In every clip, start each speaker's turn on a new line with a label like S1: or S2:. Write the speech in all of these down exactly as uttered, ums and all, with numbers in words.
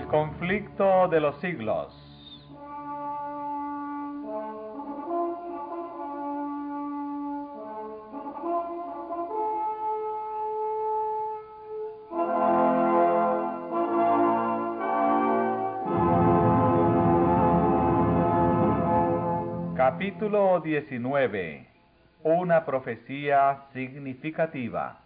S1: conflicto de los siglos. Capítulo diecinueve. Una profecía significativa.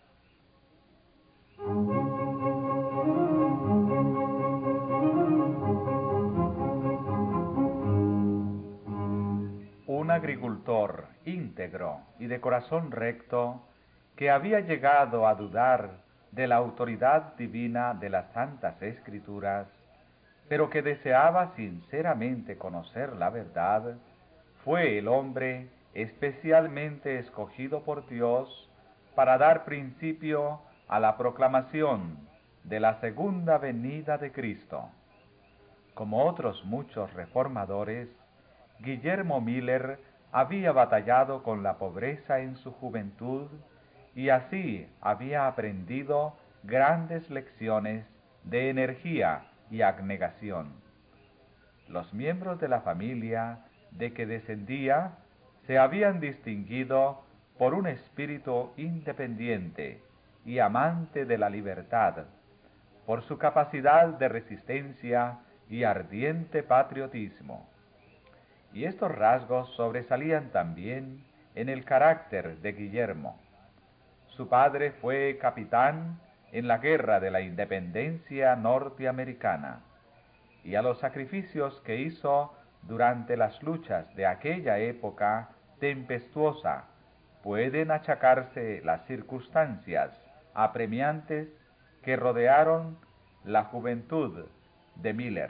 S1: Un agricultor íntegro y de corazón recto, que había llegado a dudar de la autoridad divina de las Santas Escrituras, pero que deseaba sinceramente conocer la verdad, fue el hombre especialmente escogido por Dios para dar principio a la proclamación de la segunda venida de Cristo. Como otros muchos reformadores, Guillermo Miller había batallado con la pobreza en su juventud y así había aprendido grandes lecciones de energía y abnegación. Los miembros de la familia de que descendía se habían distinguido por un espíritu independiente y amante de la libertad, por su capacidad de resistencia y ardiente patriotismo. Y estos rasgos sobresalían también en el carácter de Guillermo. Su padre fue capitán en la Guerra de la Independencia norteamericana, y a los sacrificios que hizo durante las luchas de aquella época tempestuosa pueden achacarse las circunstancias apremiantes que rodearon la juventud de Miller.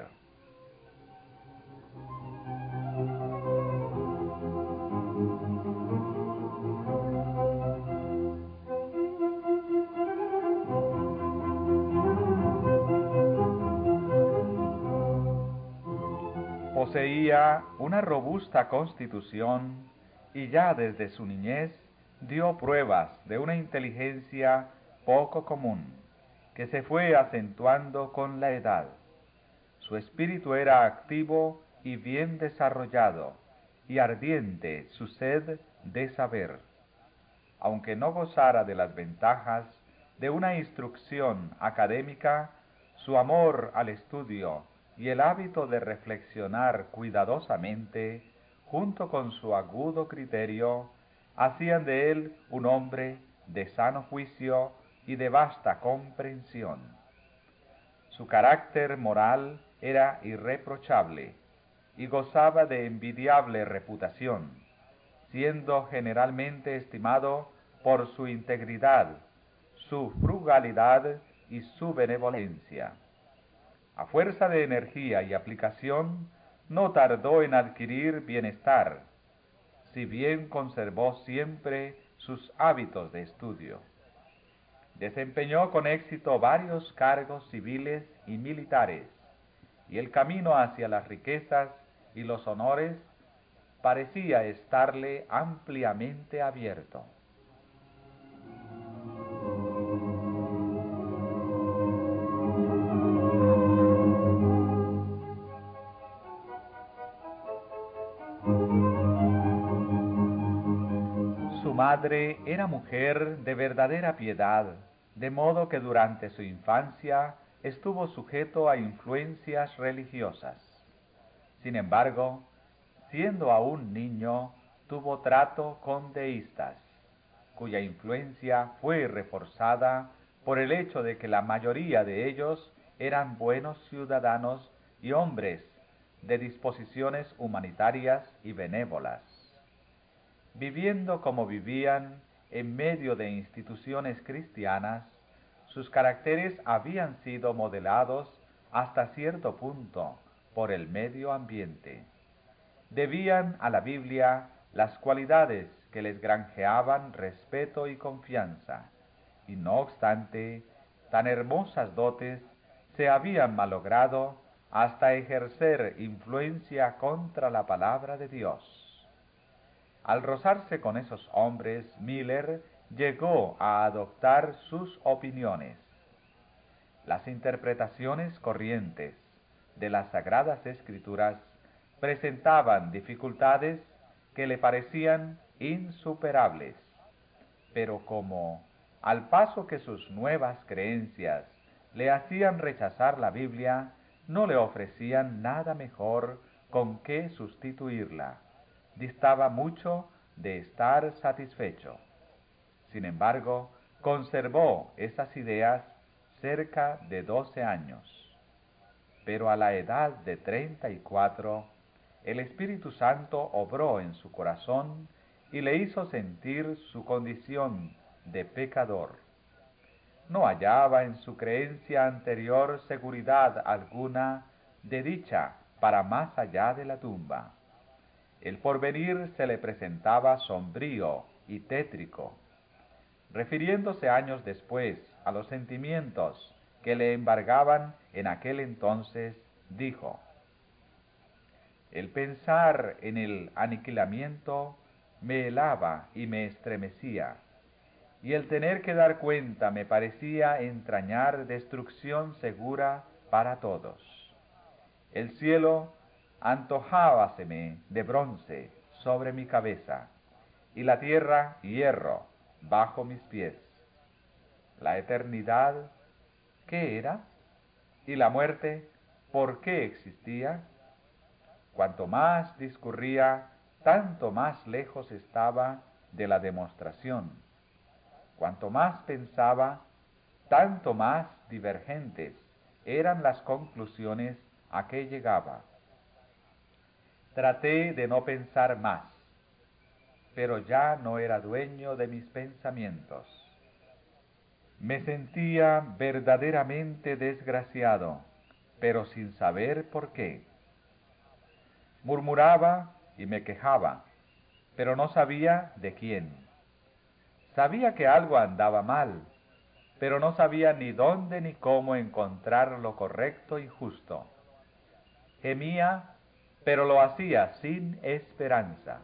S1: Poseía una robusta constitución y ya desde su niñez dio pruebas de una inteligencia poco común, que se fue acentuando con la edad. Su espíritu era activo y bien desarrollado, y ardiente su sed de saber. Aunque no gozara de las ventajas de una instrucción académica, su amor al estudio y el hábito de reflexionar cuidadosamente, junto con su agudo criterio, hacían de él un hombre de sano juicio y de vasta comprensión. Su carácter moral era irreprochable y gozaba de envidiable reputación, siendo generalmente estimado por su integridad, su frugalidad y su benevolencia. A fuerza de energía y aplicación, no tardó en adquirir bienestar, si bien conservó siempre sus hábitos de estudio. Desempeñó con éxito varios cargos civiles y militares, y el camino hacia las riquezas y los honores parecía estarle ampliamente abierto. Su madre era mujer de verdadera piedad, de modo que durante su infancia estuvo sujeto a influencias religiosas. Sin embargo, siendo aún niño, tuvo trato con deístas, cuya influencia fue reforzada por el hecho de que la mayoría de ellos eran buenos ciudadanos y hombres de disposiciones humanitarias y benévolas. Viviendo como vivían en medio de instituciones cristianas, sus caracteres habían sido modelados hasta cierto punto por el medio ambiente. Debían a la Biblia las cualidades que les granjeaban respeto y confianza, y no obstante, tan hermosas dotes se habían malogrado hasta ejercer influencia contra la palabra de Dios. Al rozarse con esos hombres, Miller llegó a adoptar sus opiniones. Las interpretaciones corrientes de las Sagradas Escrituras presentaban dificultades que le parecían insuperables, pero como, al paso que sus nuevas creencias le hacían rechazar la Biblia, no le ofrecían nada mejor con que sustituirla, distaba mucho de estar satisfecho. Sin embargo, conservó esas ideas cerca de doce años. Pero a la edad de treinta y cuatro, el Espíritu Santo obró en su corazón y le hizo sentir su condición de pecador. No hallaba en su creencia anterior seguridad alguna de dicha para más allá de la tumba. El porvenir se le presentaba sombrío y tétrico. Refiriéndose años después a los sentimientos que le embargaban en aquel entonces, dijo: el pensar en el aniquilamiento me helaba y me estremecía, y el tener que dar cuenta me parecía entrañar destrucción segura para todos. El cielo antojábaseme de bronce sobre mi cabeza, y la tierra hierro bajo mis pies. La eternidad, ¿qué era? Y la muerte, ¿por qué existía? Cuanto más discurría, tanto más lejos estaba de la demostración. Cuanto más pensaba, tanto más divergentes eran las conclusiones a que llegaba. Traté de no pensar más, pero ya no era dueño de mis pensamientos. Me sentía verdaderamente desgraciado, pero sin saber por qué. Murmuraba y me quejaba, pero no sabía de quién. Sabía que algo andaba mal, pero no sabía ni dónde ni cómo encontrar lo correcto y justo. Gemía, pero lo hacía sin esperanza.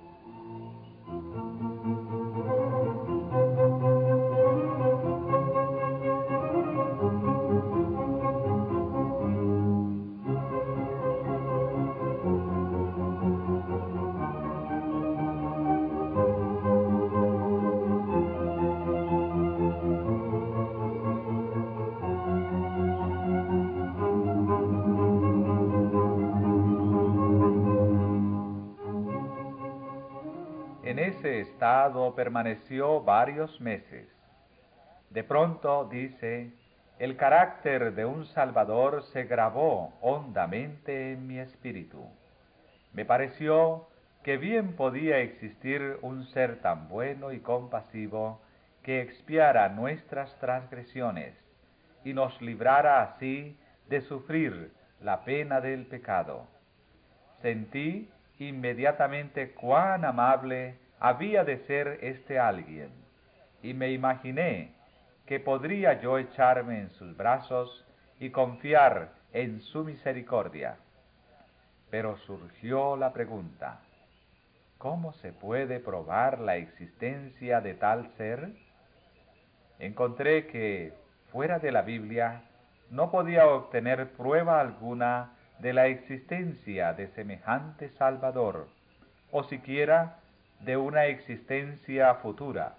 S1: En ese estado permaneció varios meses. De pronto, dice, el carácter de un Salvador se grabó hondamente en mi espíritu. Me pareció que bien podía existir un ser tan bueno y compasivo que expiara nuestras transgresiones y nos librara así de sufrir la pena del pecado. Sentí inmediatamente cuán amable había de ser este alguien, y me imaginé que podría yo echarme en sus brazos y confiar en su misericordia. Pero surgió la pregunta: ¿cómo se puede probar la existencia de tal ser? Encontré que, fuera de la Biblia, no podía obtener prueba alguna de la existencia de semejante Salvador, o siquiera de una existencia futura.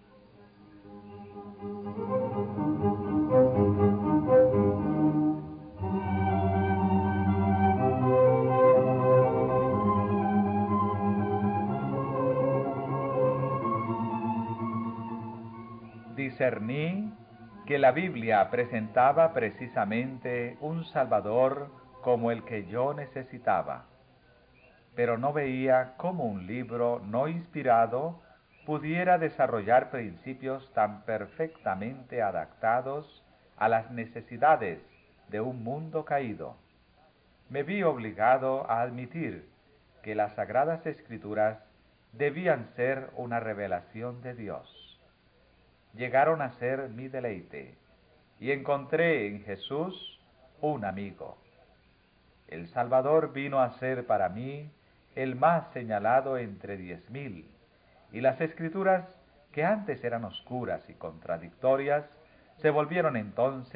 S1: Discerní que la Biblia presentaba precisamente un Salvador como el que yo necesitaba, pero no veía cómo un libro no inspirado pudiera desarrollar principios tan perfectamente adaptados a las necesidades de un mundo caído. Me vi obligado a admitir que las Sagradas Escrituras debían ser una revelación de Dios. Llegaron a ser mi deleite, y encontré en Jesús un amigo. El Salvador vino a ser para mí el más señalado entre diez mil, y las Escrituras, que antes eran oscuras y contradictorias, se volvieron entonces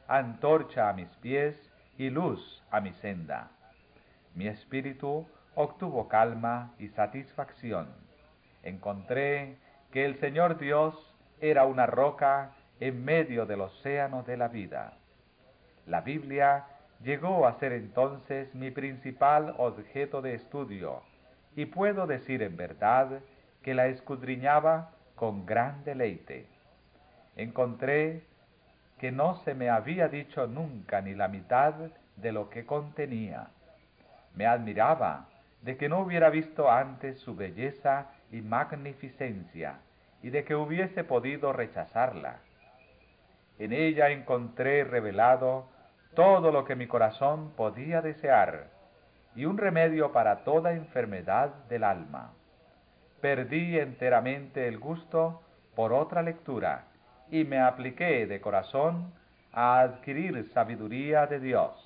S1: antorcha a mis pies y luz a mi senda. Mi espíritu obtuvo calma y satisfacción. Encontré que el Señor Dios era una roca en medio del océano de la vida. La Biblia llegó a ser entonces mi principal objeto de estudio, y puedo decir en verdad que la escudriñaba con gran deleite. Encontré que no se me había dicho nunca ni la mitad de lo que contenía. Me admiraba de que no hubiera visto antes su belleza y magnificencia, y de que hubiese podido rechazarla. En ella encontré revelado todo lo que mi corazón podía desear, y un remedio para toda enfermedad del alma. Perdí enteramente el gusto por otra lectura, y me apliqué de corazón a adquirir sabiduría de Dios.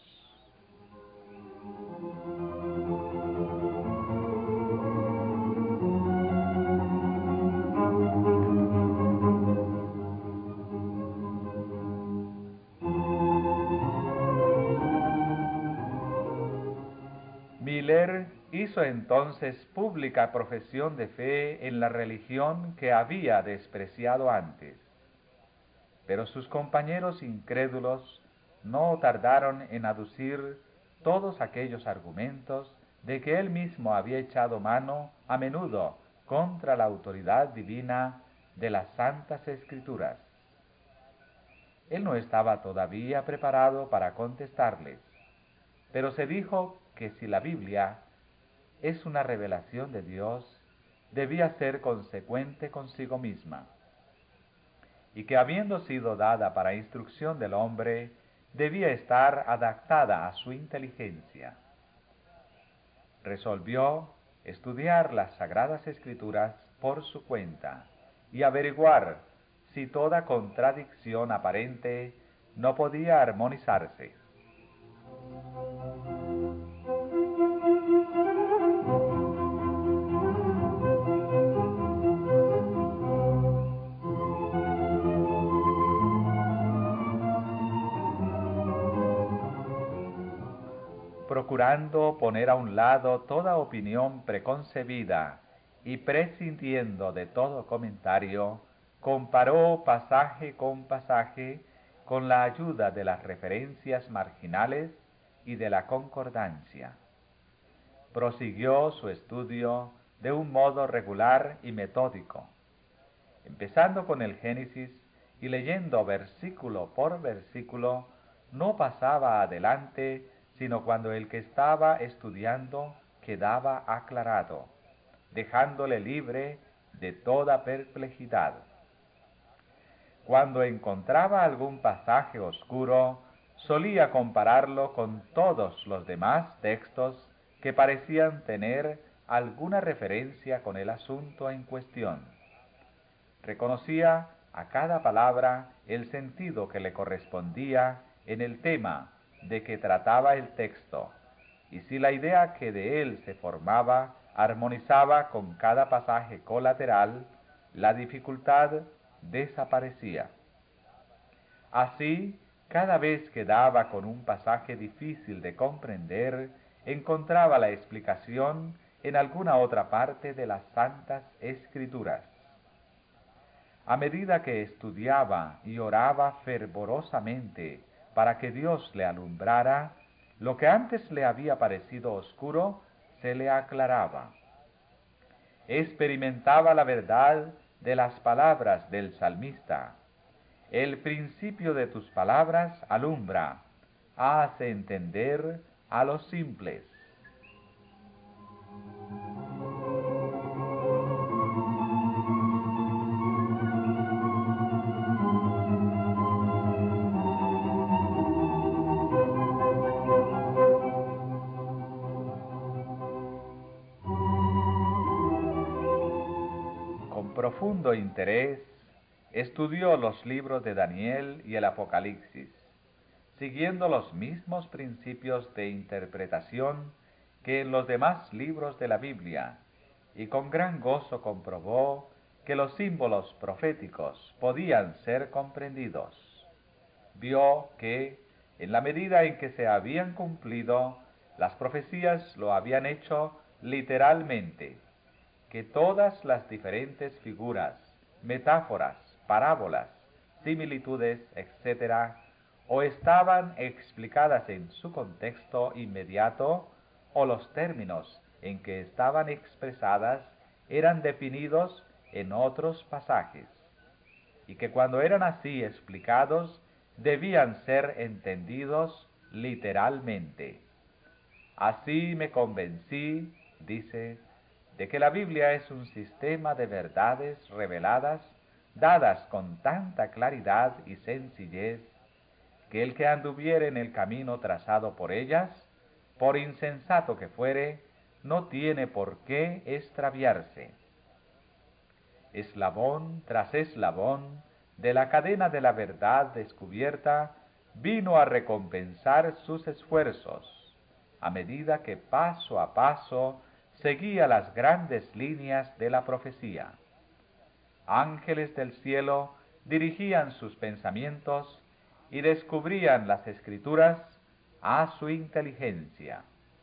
S1: Miller hizo entonces pública profesión de fe en la religión que había despreciado antes. Pero sus compañeros incrédulos no tardaron en aducir todos aquellos argumentos de que él mismo había echado mano a menudo contra la autoridad divina de las Santas Escrituras. Él no estaba todavía preparado para contestarles, pero se dijo que si la Biblia es una revelación de Dios, debía ser consecuente consigo misma, y que habiendo sido dada para instrucción del hombre, debía estar adaptada a su inteligencia. Resolvió estudiar las Sagradas Escrituras por su cuenta y averiguar si toda contradicción aparente no podía armonizarse. Procurando poner a un lado toda opinión preconcebida y prescindiendo de todo comentario, comparó pasaje con pasaje con la ayuda de las referencias marginales y de la concordancia. Prosiguió su estudio de un modo regular y metódico, empezando con el Génesis y leyendo versículo por versículo. No pasaba adelante sino cuando el que estaba estudiando quedaba aclarado, dejándole libre de toda perplejidad. Cuando encontraba algún pasaje oscuro, solía compararlo con todos los demás textos que parecían tener alguna referencia con el asunto en cuestión. Reconocía a cada palabra el sentido que le correspondía en el tema de que trataba el texto, y si la idea que de él se formaba armonizaba con cada pasaje colateral, la dificultad desaparecía. Así, cada vez que daba con un pasaje difícil de comprender, encontraba la explicación en alguna otra parte de las Santas Escrituras. A medida que estudiaba y oraba fervorosamente para que Dios le alumbrara, lo que antes le había parecido oscuro se le aclaraba. Experimentaba la verdad de las palabras del salmista: el principio de tus palabras alumbra, hace entender a los simples. Profundo interés, estudió los libros de Daniel y el Apocalipsis, siguiendo los mismos principios de interpretación que en los demás libros de la Biblia, y con gran gozo comprobó que los símbolos proféticos podían ser comprendidos. vio que, en la medida en que se habían cumplido, las profecías lo habían hecho literalmente, que todas las diferentes figuras, metáforas, parábolas, similitudes, etcétera, o estaban explicadas en su contexto inmediato, o los términos en que estaban expresadas eran definidos en otros pasajes, y que cuando eran así explicados, debían ser entendidos literalmente. Así me convencí, dice, de que la Biblia es un sistema de verdades reveladas, dadas con tanta claridad y sencillez, que el que anduviere en el camino trazado por ellas, por insensato que fuere, no tiene por qué extraviarse. Eslabón tras eslabón de la cadena de la verdad descubierta vino a recompensar sus esfuerzos, a medida que paso a paso seguía las grandes líneas de la profecía. Ángeles del cielo dirigían sus pensamientos y descubrían las escrituras a su inteligencia.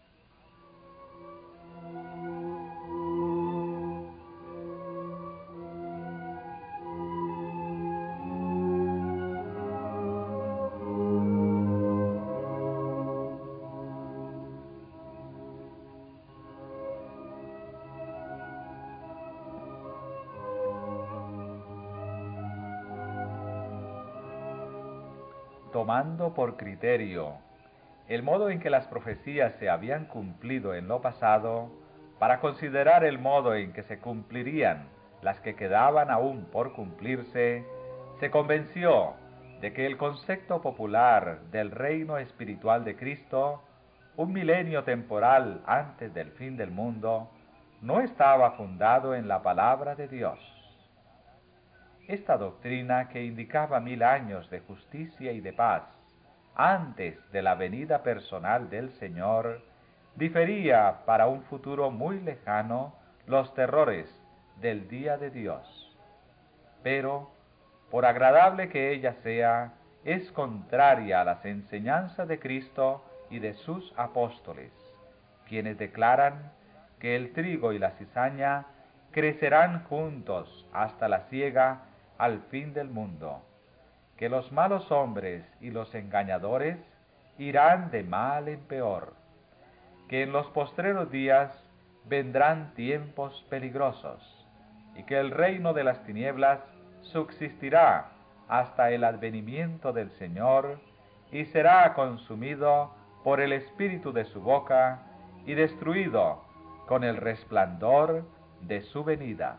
S1: Tomando por criterio el modo en que las profecías se habían cumplido en lo pasado, para considerar el modo en que se cumplirían las que quedaban aún por cumplirse, se convenció de que el concepto popular del reino espiritual de Cristo, un milenio temporal antes del fin del mundo, no estaba fundado en la palabra de Dios. Esta doctrina, que indicaba mil años de justicia y de paz antes de la venida personal del Señor, difería para un futuro muy lejano los terrores del día de Dios. Pero, por agradable que ella sea, es contraria a las enseñanzas de Cristo y de sus apóstoles, quienes declaran que el trigo y la cizaña crecerán juntos hasta la siega al fin del mundo, que los malos hombres y los engañadores irán de mal en peor, que en los postreros días vendrán tiempos peligrosos, y que el reino de las tinieblas subsistirá hasta el advenimiento del Señor, y será consumido por el espíritu de su boca, y destruido con el resplandor de su venida.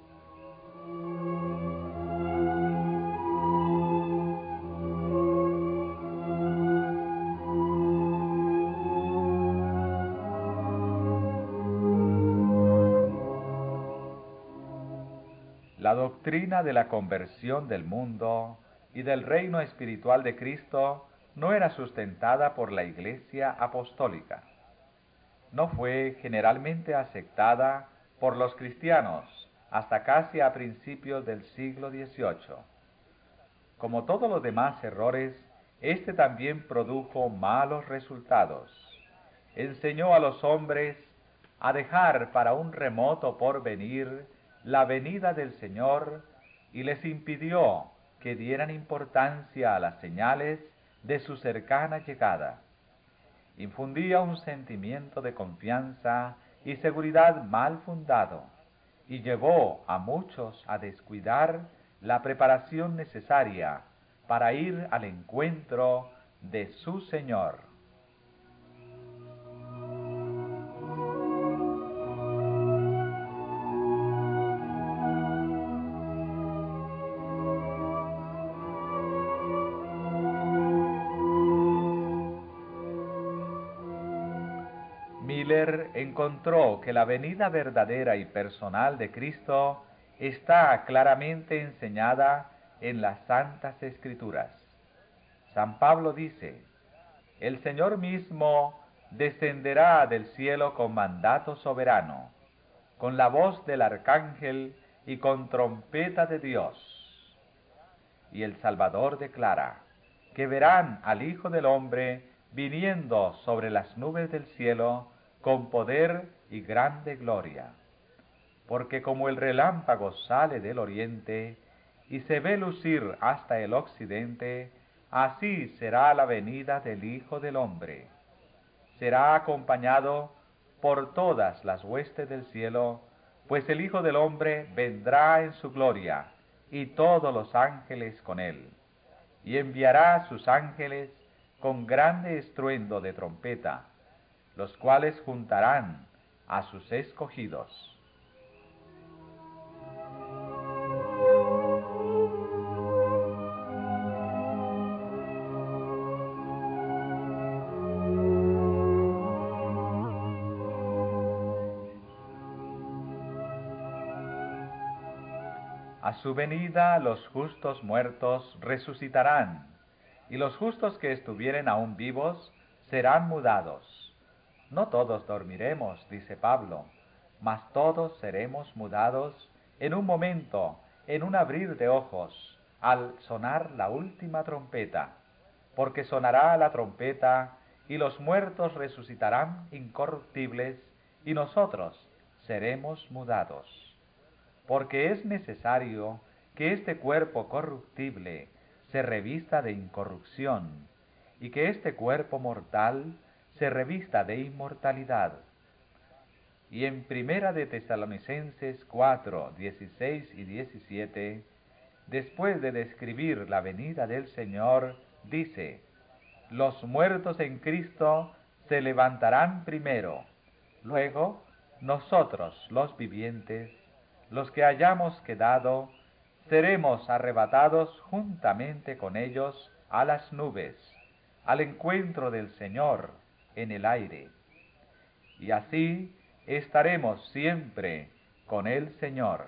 S1: La doctrina de la conversión del mundo y del reino espiritual de Cristo no era sustentada por la Iglesia apostólica. No fue generalmente aceptada por los cristianos hasta casi a principios del siglo dieciocho. Como todos los demás errores, este también produjo malos resultados. Enseñó a los hombres a dejar para un remoto porvenir la venida del Señor, y les impidió que dieran importancia a las señales de su cercana llegada. Infundía un sentimiento de confianza y seguridad mal fundado, y llevó a muchos a descuidar la preparación necesaria para ir al encuentro de su Señor. Miller encontró que la venida verdadera y personal de Cristo está claramente enseñada en las Santas Escrituras. San Pablo dice: el Señor mismo descenderá del cielo con mandato soberano, con la voz del arcángel y con trompeta de Dios. Y el Salvador declara: que verán al Hijo del Hombre viniendo sobre las nubes del cielo con poder y grande gloria. Porque como el relámpago sale del oriente y se ve lucir hasta el occidente, así será la venida del Hijo del Hombre. Será acompañado por todas las huestes del cielo, pues el Hijo del Hombre vendrá en su gloria, y todos los ángeles con él. Y enviará sus ángeles con grande estruendo de trompeta, los cuales juntarán a sus escogidos. A su venida los justos muertos resucitarán, y los justos que estuvieren aún vivos serán mudados. No todos dormiremos, dice Pablo, mas todos seremos mudados en un momento, en un abrir de ojos, al sonar la última trompeta, porque sonará la trompeta, y los muertos resucitarán incorruptibles, y nosotros seremos mudados. Porque es necesario que este cuerpo corruptible se revista de incorrupción, y que este cuerpo mortal se revista de inmortalidad. Y en Primera de Tesalonicenses cuatro, dieciséis y diecisiete, después de describir la venida del Señor, dice: los muertos en Cristo se levantarán primero, luego nosotros los vivientes, los que hayamos quedado, seremos arrebatados juntamente con ellos a las nubes, al encuentro del Señor en el aire. Y así estaremos siempre con el Señor.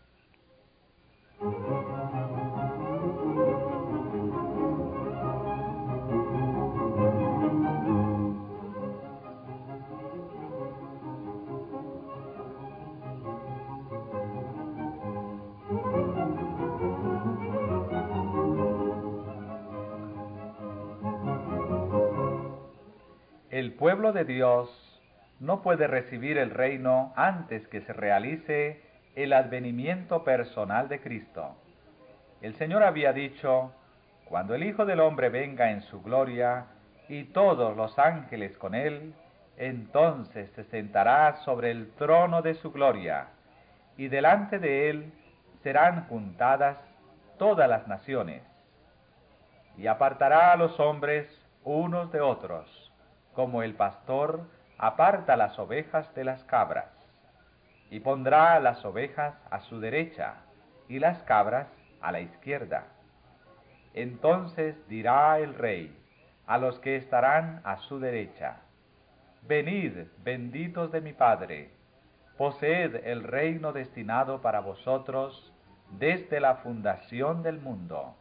S1: El pueblo de Dios no puede recibir el reino antes que se realice el advenimiento personal de Cristo. El Señor había dicho: cuando el Hijo del Hombre venga en su gloria y todos los ángeles con él, entonces se sentará sobre el trono de su gloria, y delante de él serán juntadas todas las naciones, y apartará a los hombres unos de otros, como el pastor aparta las ovejas de las cabras, y pondrá las ovejas a su derecha y las cabras a la izquierda. Entonces dirá el Rey a los que estarán a su derecha: venid, benditos de mi Padre, poseed el reino destinado para vosotros desde la fundación del mundo.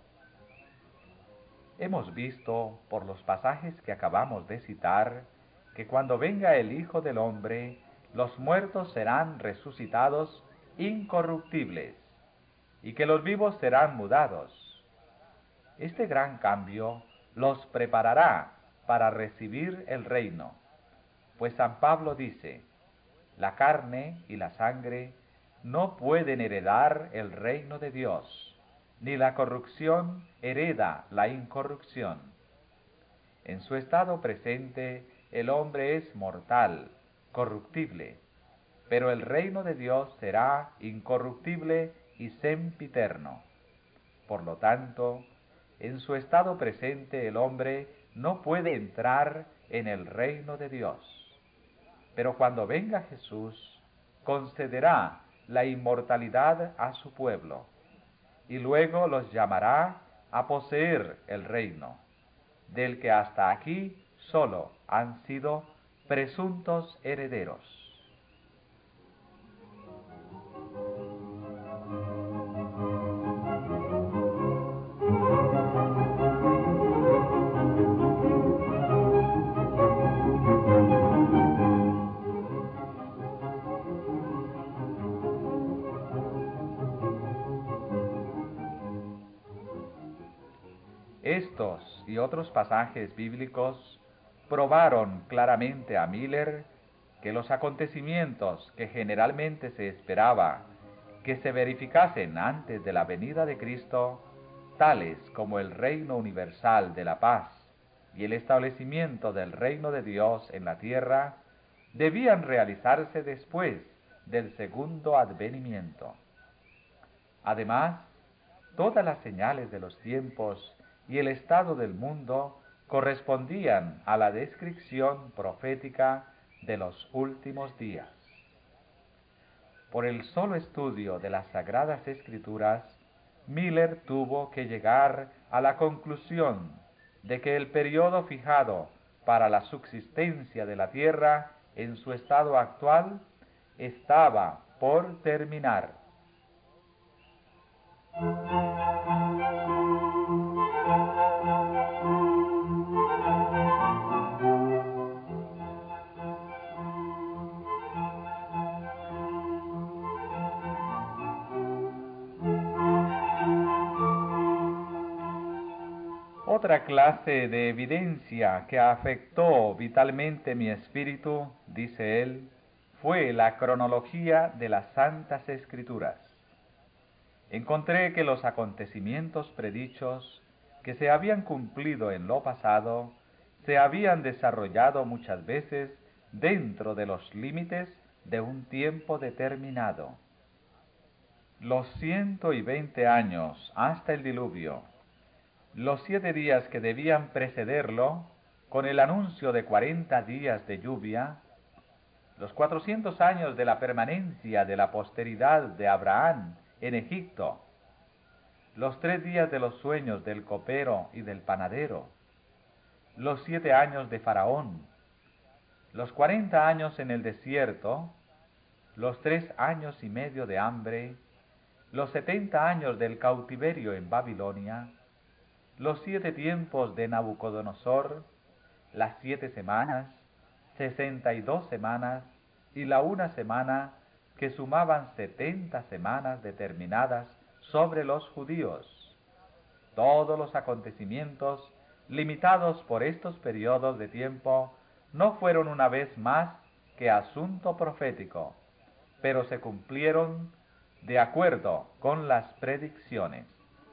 S1: Hemos visto, por los pasajes que acabamos de citar, que cuando venga el Hijo del Hombre, los muertos serán resucitados incorruptibles, y que los vivos serán mudados. Este gran cambio los preparará para recibir el reino, pues San Pablo dice: la carne y la sangre no pueden heredar el reino de Dios, ni la corrupción hereda la incorrupción. En su estado presente, el hombre es mortal, corruptible, pero el reino de Dios será incorruptible y sempiterno. Por lo tanto, en su estado presente el hombre no puede entrar en el reino de Dios. Pero cuando venga Jesús, concederá la inmortalidad a su pueblo, y luego los llamará a poseer el reino, del que hasta aquí solo han sido presuntos herederos. Estos y otros pasajes bíblicos probaron claramente a Miller que los acontecimientos que generalmente se esperaba que se verificasen antes de la venida de Cristo, tales como el reino universal de la paz y el establecimiento del reino de Dios en la tierra, debían realizarse después del segundo advenimiento. Además, todas las señales de los tiempos y el estado del mundo correspondían a la descripción profética de los últimos días. Por el solo estudio de las Sagradas Escrituras, Miller tuvo que llegar a la conclusión de que el periodo fijado para la subsistencia de la tierra en su estado actual estaba por terminar. Otra clase de evidencia que afectó vitalmente mi espíritu, dice él, fue la cronología de las Santas Escrituras. Encontré que los acontecimientos predichos que se habían cumplido en lo pasado se habían desarrollado muchas veces dentro de los límites de un tiempo determinado. Los ciento y veinte años hasta el diluvio, los siete días que debían precederlo, con el anuncio de cuarenta días de lluvia, los cuatrocientos años de la permanencia de la posteridad de Abraham en Egipto, los tres días de los sueños del copero y del panadero, los siete años de Faraón, los cuarenta años en el desierto, los tres años y medio de hambre, los setenta años del cautiverio en Babilonia, los siete tiempos de Nabucodonosor, las siete semanas, sesenta y dos semanas y la una semana que sumaban setenta semanas determinadas sobre los judíos. Todos los acontecimientos limitados por estos periodos de tiempo no fueron una vez más que asunto profético, pero se cumplieron de acuerdo con las predicciones.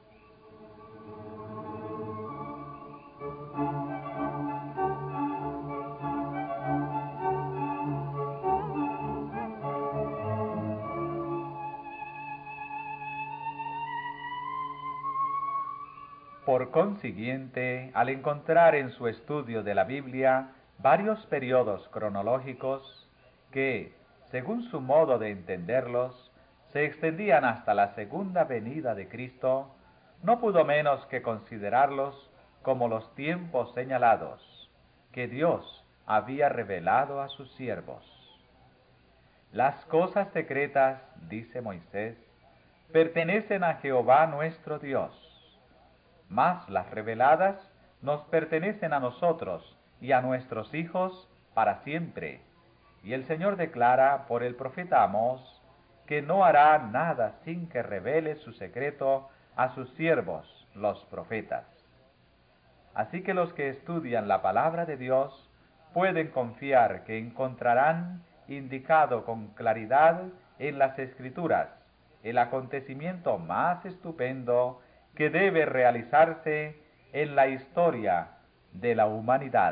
S1: Por consiguiente, al encontrar en su estudio de la Biblia varios periodos cronológicos que, según su modo de entenderlos, se extendían hasta la segunda venida de Cristo, no pudo menos que considerarlos como los tiempos señalados que Dios había revelado a sus siervos. Las cosas secretas, dice Moisés, pertenecen a Jehová nuestro Dios, mas las reveladas nos pertenecen a nosotros y a nuestros hijos para siempre. Y el Señor declara por el profeta Amós que no hará nada sin que revele su secreto a sus siervos, los profetas. Así que los que estudian la palabra de Dios pueden confiar que encontrarán indicado con claridad en las Escrituras el acontecimiento más estupendo que debe realizarse en la historia de la humanidad.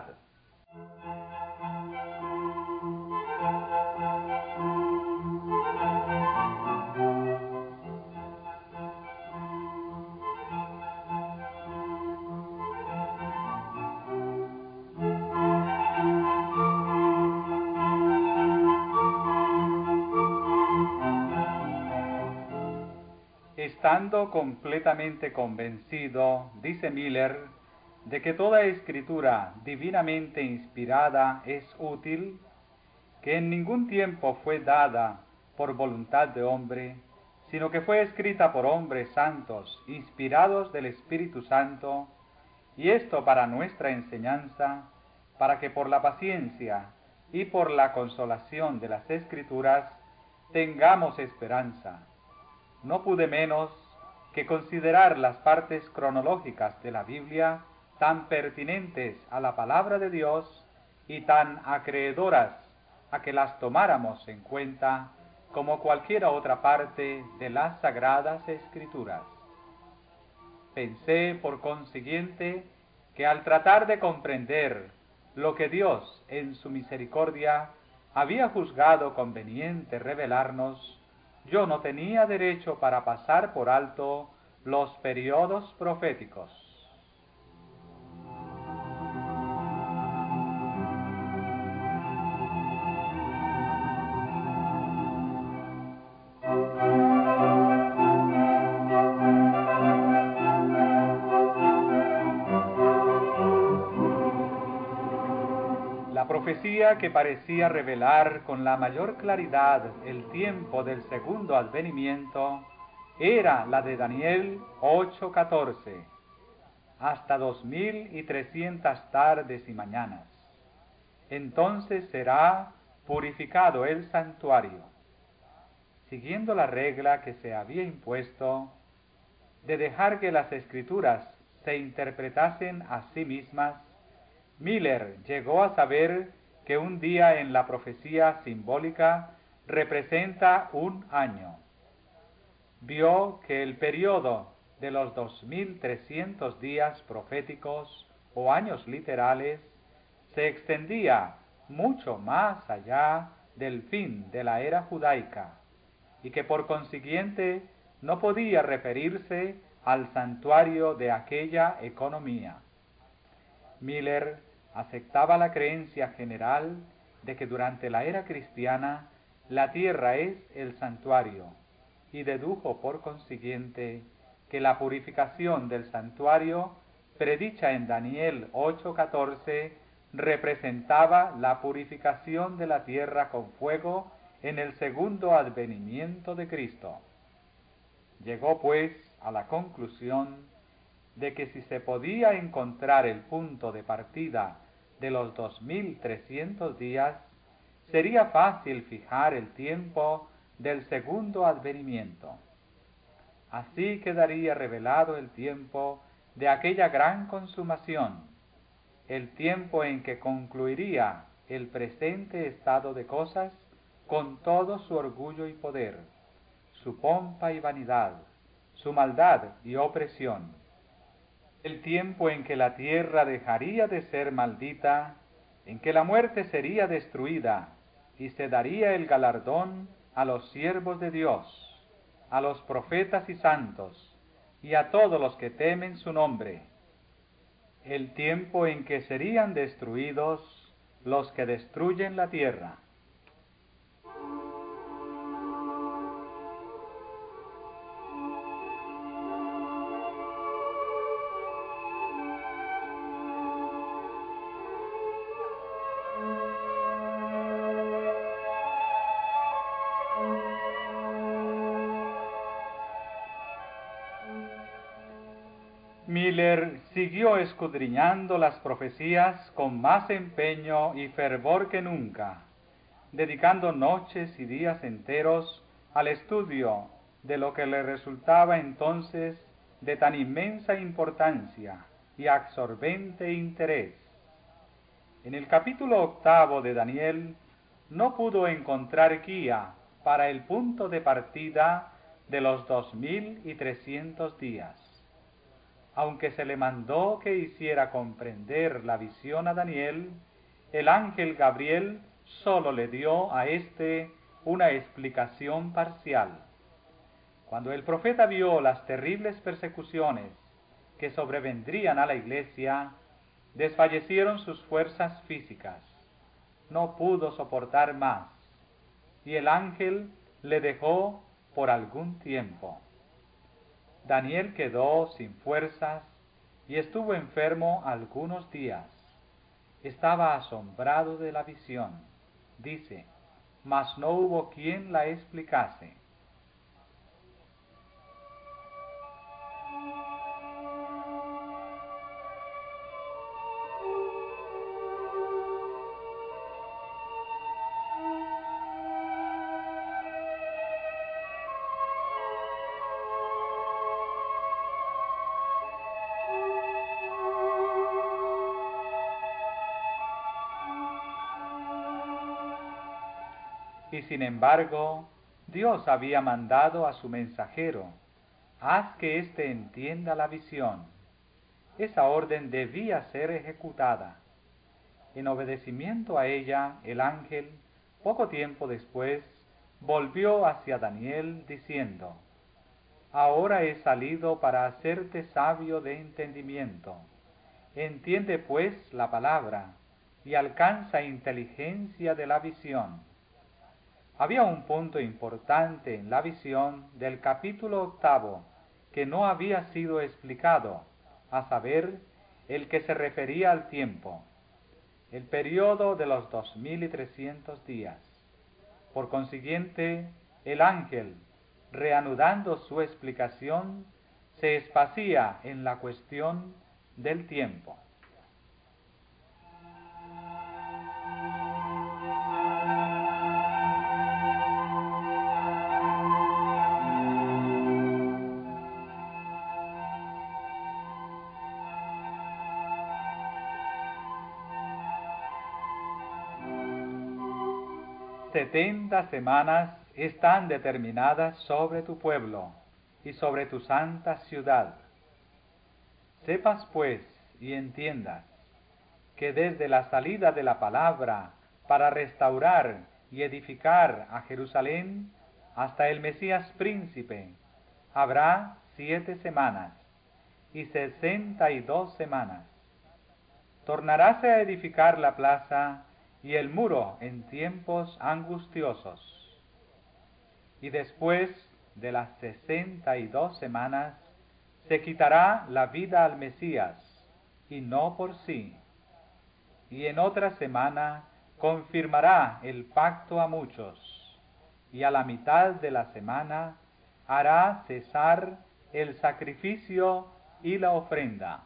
S1: Estando completamente convencido, dice Miller, de que toda escritura divinamente inspirada es útil, que en ningún tiempo fue dada por voluntad de hombre, sino que fue escrita por hombres santos, inspirados del Espíritu Santo, y esto para nuestra enseñanza, para que por la paciencia y por la consolación de las Escrituras tengamos esperanza. No pude menos que considerar las partes cronológicas de la Biblia tan pertinentes a la palabra de Dios y tan acreedoras a que las tomáramos en cuenta como cualquiera otra parte de las Sagradas Escrituras. Pensé, por consiguiente, que al tratar de comprender lo que Dios, en su misericordia, había juzgado conveniente revelarnos, yo no tenía derecho para pasar por alto los periodos proféticos. La profecía que parecía revelar con la mayor claridad el tiempo del segundo advenimiento era la de Daniel ocho catorce, hasta dos mil y trescientas tardes y mañanas. Entonces será purificado el santuario. Siguiendo la regla que se había impuesto de dejar que las escrituras se interpretasen a sí mismas, Miller llegó a saber que un día en la profecía simbólica representa un año. Vio que el periodo de los dos mil trescientos días proféticos o años literales se extendía mucho más allá del fin de la era judaica y que por consiguiente no podía referirse al santuario de aquella economía. Miller aceptaba la creencia general de que durante la era cristiana la tierra es el santuario y dedujo por consiguiente que la purificación del santuario predicha en Daniel ocho catorce representaba la purificación de la tierra con fuego en el segundo advenimiento de Cristo. Llegó pues a la conclusión de que si se podía encontrar el punto de partida de los dos mil trescientos días, sería fácil fijar el tiempo del segundo advenimiento. Así quedaría revelado el tiempo de aquella gran consumación, el tiempo en que concluiría el presente estado de cosas con todo su orgullo y poder, su pompa y vanidad, su maldad y opresión. El tiempo en que la tierra dejaría de ser maldita, en que la muerte sería destruida y se daría el galardón a los siervos de Dios, a los profetas y santos, y a todos los que temen su nombre. El tiempo en que serían destruidos los que destruyen la tierra. Miller siguió escudriñando las profecías con más empeño y fervor que nunca, dedicando noches y días enteros al estudio de lo que le resultaba entonces de tan inmensa importancia y absorbente interés. En el capítulo octavo de Daniel no pudo encontrar guía para el punto de partida de los dos mil y trescientos días. Aunque se le mandó que hiciera comprender la visión a Daniel, el ángel Gabriel sólo le dio a éste una explicación parcial. Cuando el profeta vio las terribles persecuciones que sobrevendrían a la iglesia, desfallecieron sus fuerzas físicas. No pudo soportar más, y el ángel le dejó por algún tiempo. Daniel quedó sin fuerzas y estuvo enfermo algunos días. Estaba asombrado de la visión. Dice, mas no hubo quien la explicase. Y sin embargo, Dios había mandado a su mensajero: haz que éste entienda la visión. Esa orden debía ser ejecutada. En obedecimiento a ella, el ángel, poco tiempo después, volvió hacia Daniel diciendo: ahora he salido para hacerte sabio de entendimiento. Entiende pues la palabra y alcanza inteligencia de la visión. Había un punto importante en la visión del capítulo octavo que no había sido explicado, a saber, el que se refería al tiempo, el periodo de los dos mil y trescientos días. Por consiguiente, el ángel, reanudando su explicación, se espacía en la cuestión del tiempo. Setenta semanas están determinadas sobre tu pueblo y sobre tu santa ciudad. Sepas pues y entiendas que desde la salida de la palabra para restaurar y edificar a Jerusalén hasta el Mesías príncipe, habrá siete semanas y sesenta y dos semanas. Tornaráse a edificar la plaza y el muro en tiempos angustiosos. Y después de las sesenta y dos semanas se quitará la vida al Mesías, y no por sí. Y en otra semana confirmará el pacto a muchos, y a la mitad de la semana hará cesar el sacrificio y la ofrenda.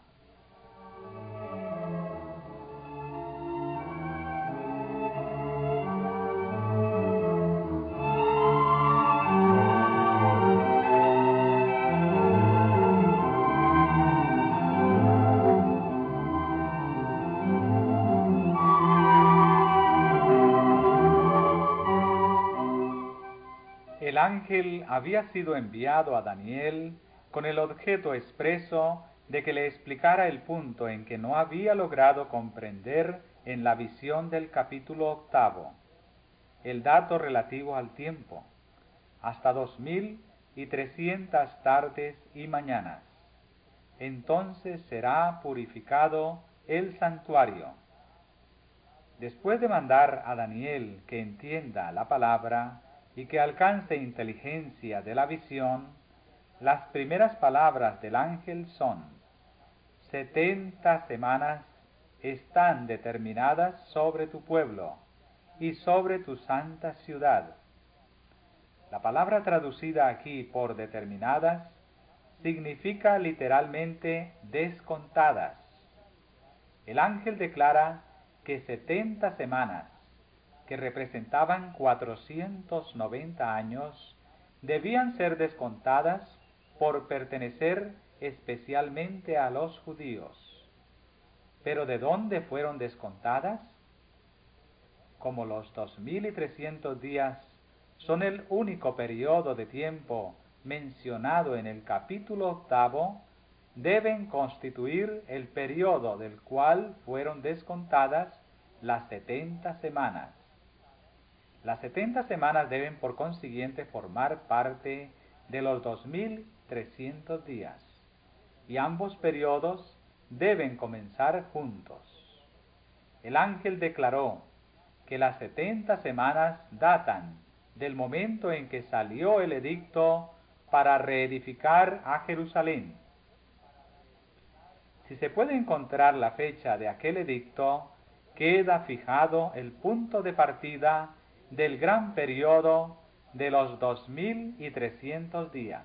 S1: El ángel había sido enviado a Daniel con el objeto expreso de que le explicara el punto en que no había logrado comprender en la visión del capítulo octavo, el dato relativo al tiempo, hasta dos mil y trescientas tardes y mañanas. Entonces será purificado el santuario. Después de mandar a Daniel que entienda la palabra y que alcance inteligencia de la visión, las primeras palabras del ángel son: setenta semanas están determinadas sobre tu pueblo y sobre tu santa ciudad. La palabra traducida aquí por determinadas significa literalmente descontadas. El ángel declara que setenta semanas, que representaban cuatrocientos noventa años, debían ser descontadas por pertenecer especialmente a los judíos. ¿Pero de dónde fueron descontadas? Como los dos mil y trescientos días son el único periodo de tiempo mencionado en el capítulo octavo, deben constituir el periodo del cual fueron descontadas las setenta semanas. Las setenta semanas deben por consiguiente formar parte de los dos mil trescientos días, y ambos periodos deben comenzar juntos. El ángel declaró que las setenta semanas datan del momento en que salió el edicto para reedificar a Jerusalén. Si se puede encontrar la fecha de aquel edicto, queda fijado el punto de partida del gran periodo de los dos mil y trescientos días.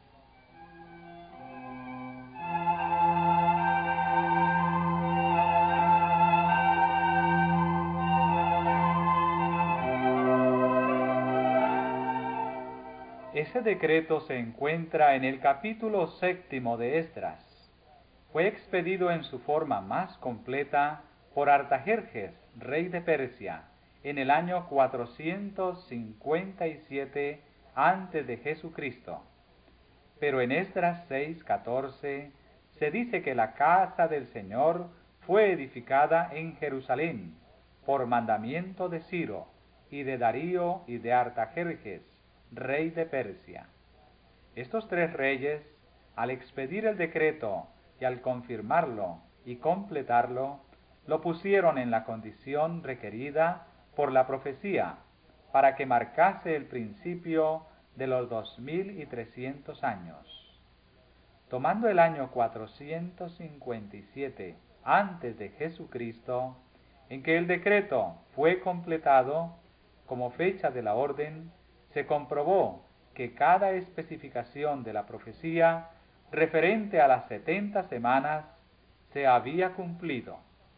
S1: Ese decreto se encuentra en el capítulo séptimo de Esdras. Fue expedido en su forma más completa por Artajerjes, rey de Persia, en el año cuatrocientos cincuenta y siete antes de Jesucristo. Pero en Esdras seis catorce se dice que la casa del Señor fue edificada en Jerusalén por mandamiento de Ciro y de Darío y de Artajerjes, rey de Persia. Estos tres reyes, al expedir el decreto y al confirmarlo y completarlo, lo pusieron en la condición requerida por la profecía para que marcase el principio de los dos mil y trescientos años. Tomando el año cuatrocientos cincuenta y siete antes de Jesucristo, en que el decreto fue completado, como fecha de la orden, se comprobó que cada especificación de la profecía referente a las setenta semanas se había cumplido.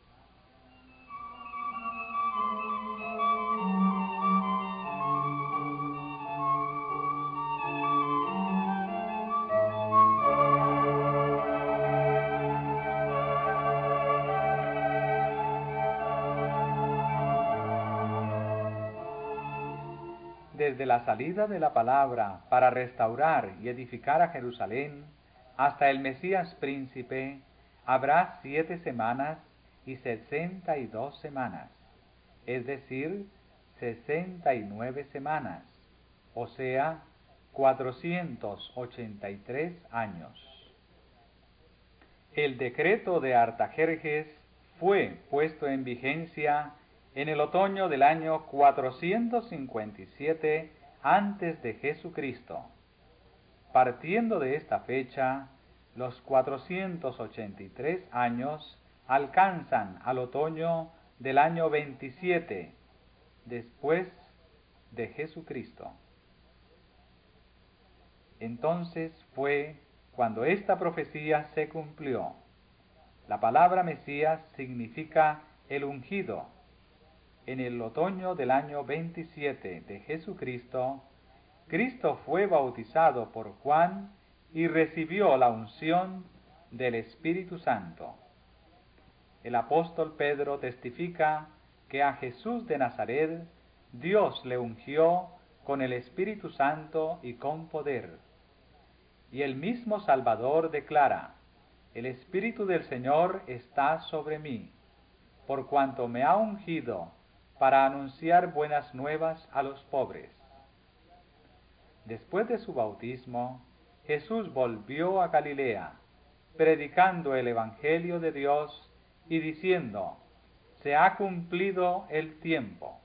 S1: Desde la salida de la palabra para restaurar y edificar a Jerusalén hasta el Mesías príncipe, habrá siete semanas y sesenta y dos semanas, es decir, sesenta y nueve semanas, o sea, cuatrocientos ochenta y tres años. El decreto de Artajerjes fue puesto en vigencia en el otoño del año cuatrocientos cincuenta y siete antes de Jesucristo. Partiendo de esta fecha, los cuatrocientos ochenta y tres años alcanzan al otoño del año veintisiete después de Jesucristo. Entonces fue cuando esta profecía se cumplió. La palabra Mesías significa el ungido. En el otoño del año veintisiete de Jesucristo, Cristo fue bautizado por Juan y recibió la unción del Espíritu Santo. El apóstol Pedro testifica que a Jesús de Nazaret Dios le ungió con el Espíritu Santo y con poder. Y el mismo Salvador declara: el Espíritu del Señor está sobre mí, por cuanto me ha ungido para anunciar buenas nuevas a los pobres. Después de su bautismo, Jesús volvió a Galilea, predicando el Evangelio de Dios y diciendo: se ha cumplido el tiempo.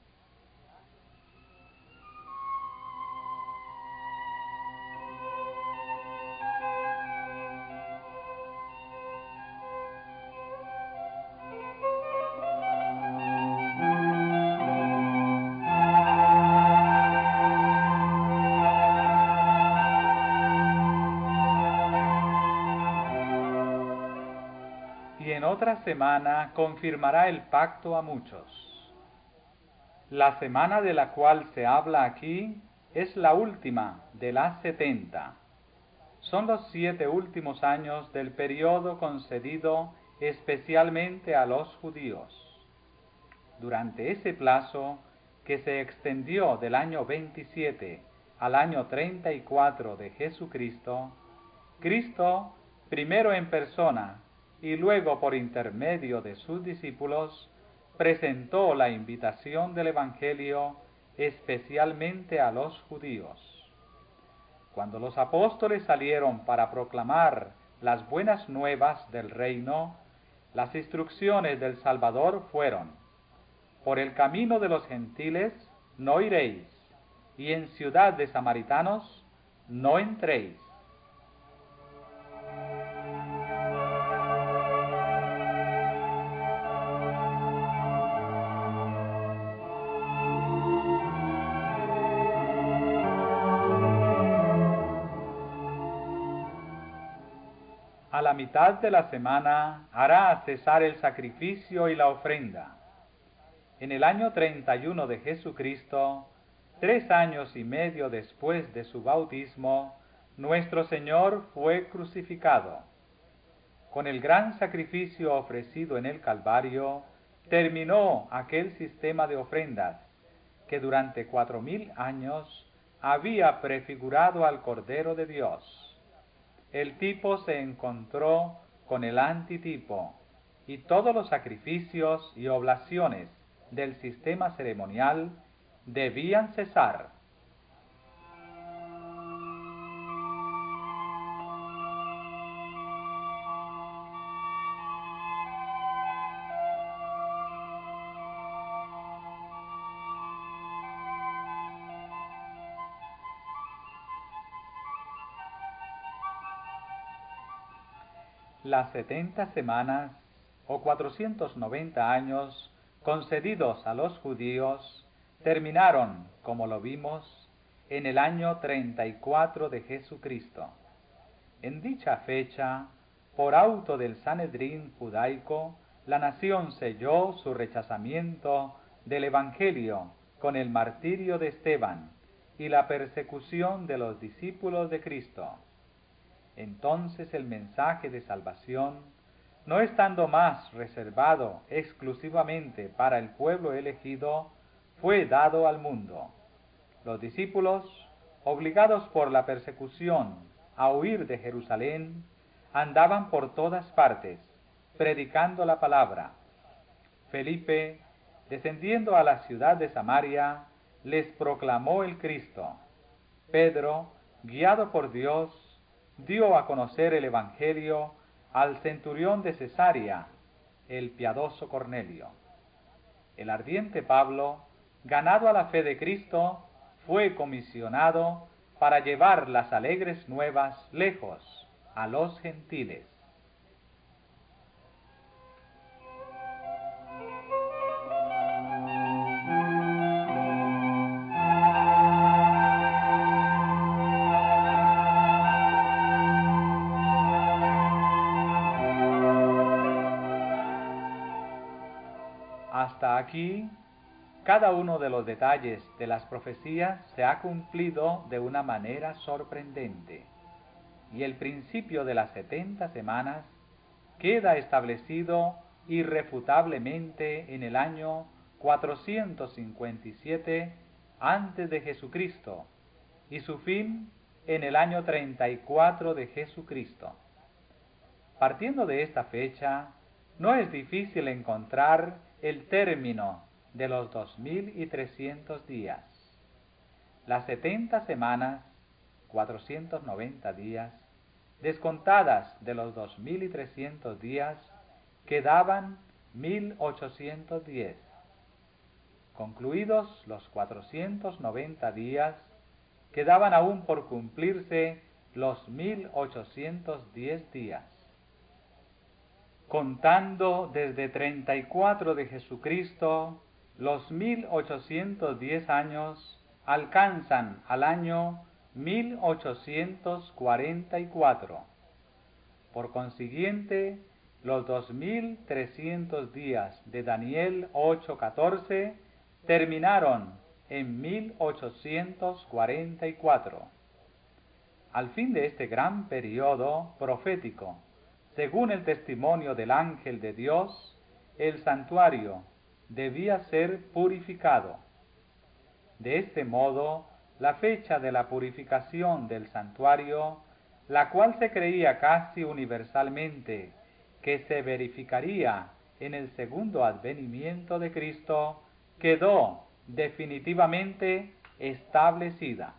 S1: Y en otra semana confirmará el pacto a muchos. La semana de la cual se habla aquí es la última de las setenta. Son los siete últimos años del periodo concedido especialmente a los judíos. Durante ese plazo, que se extendió del año veintisiete al año treinta y cuatro de Jesucristo, Cristo, primero en persona y luego por intermedio de sus discípulos, presentó la invitación del Evangelio especialmente a los judíos. Cuando los apóstoles salieron para proclamar las buenas nuevas del reino, las instrucciones del Salvador fueron: por el camino de los gentiles no iréis, y en ciudad de samaritanos no entréis. A la mitad de la semana hará cesar el sacrificio y la ofrenda. En el año treinta y uno de Jesucristo, tres años y medio después de su bautismo, nuestro Señor fue crucificado. Con el gran sacrificio ofrecido en el Calvario, terminó aquel sistema de ofrendas que durante cuatro mil años había prefigurado al Cordero de Dios. El tipo se encontró con el antitipo, y todos los sacrificios y oblaciones del sistema ceremonial debían cesar. Las setenta semanas o cuatrocientos noventa años concedidos a los judíos terminaron, como lo vimos, en el año treinta y cuatro de Jesucristo. En dicha fecha, por auto del Sanedrín judaico, la nación selló su rechazamiento del Evangelio con el martirio de Esteban y la persecución de los discípulos de Cristo. Entonces el mensaje de salvación, no estando más reservado exclusivamente para el pueblo elegido, fue dado al mundo. Los discípulos, obligados por la persecución a huir de Jerusalén, andaban por todas partes, predicando la palabra. Felipe, descendiendo a la ciudad de Samaria, les proclamó el Cristo. Pedro, guiado por Dios, dio a conocer el Evangelio al centurión de Cesarea, el piadoso Cornelio. El ardiente Pablo, ganado a la fe de Cristo, fue comisionado para llevar las alegres nuevas lejos, a los gentiles. Hasta aquí, cada uno de los detalles de las profecías se ha cumplido de una manera sorprendente, y el principio de las setenta semanas queda establecido irrefutablemente en el año cuatrocientos cincuenta y siete antes de Jesucristo, y su fin en el año treinta y cuatro de Jesucristo. Partiendo de esta fecha, no es difícil encontrar el término de los dos mil trescientos días. Las setenta semanas, cuatrocientos noventa días, descontadas de los dos mil trescientos días, quedaban mil ochocientos diez. Concluidos los cuatrocientos noventa días, quedaban aún por cumplirse los mil ochocientos diez días. Contando desde treinta y cuatro de Jesucristo, los mil ochocientos diez años alcanzan al año mil ochocientos cuarenta y cuatro. Por consiguiente, los dos mil trescientos días de Daniel ocho catorce terminaron en mil ochocientos cuarenta y cuatro. Al fin de este gran periodo profético, según el testimonio del ángel de Dios, el santuario debía ser purificado. De este modo, la fecha de la purificación del santuario, la cual se creía casi universalmente que se verificaría en el segundo advenimiento de Cristo, quedó definitivamente establecida.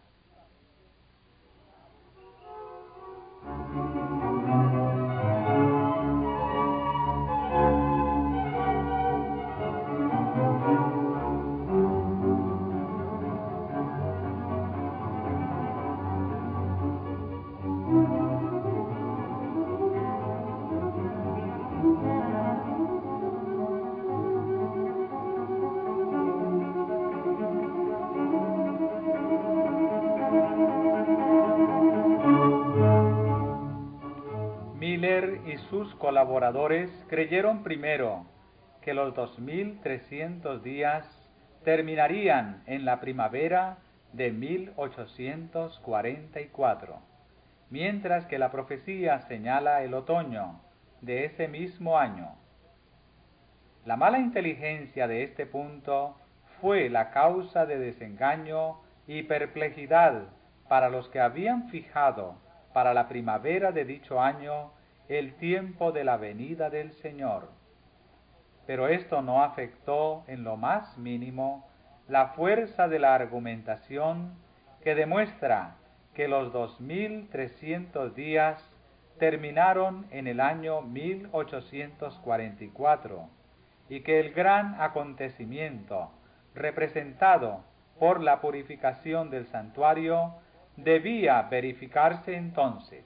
S1: Miller y sus colaboradores creyeron primero que los dos mil trescientos días terminarían en la primavera de mil ochocientos cuarenta y cuatro, mientras que la profecía señala el otoño de ese mismo año. La mala inteligencia de este punto fue la causa de desengaño y perplejidad para los que habían fijado para la primavera de dicho año el tiempo de la venida del Señor. Pero esto no afectó en lo más mínimo la fuerza de la argumentación que demuestra que los dos mil trescientos días terminaron en el año mil ochocientos cuarenta y cuatro y que el gran acontecimiento representado por la purificación del santuario debía verificarse entonces.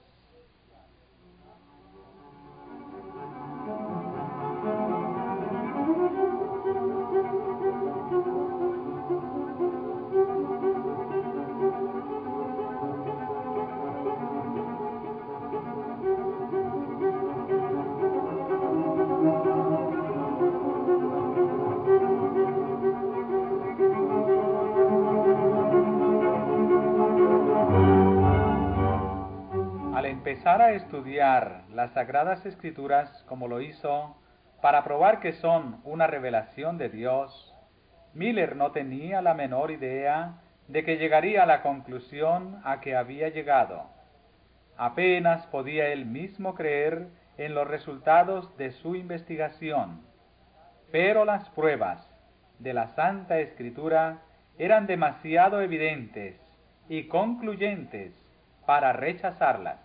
S1: Al empezar a estudiar las Sagradas Escrituras como lo hizo, para probar que son una revelación de Dios, Miller no tenía la menor idea de que llegaría a la conclusión a que había llegado. Apenas podía él mismo creer en los resultados de su investigación, pero las pruebas de la Santa Escritura eran demasiado evidentes y concluyentes para rechazarlas.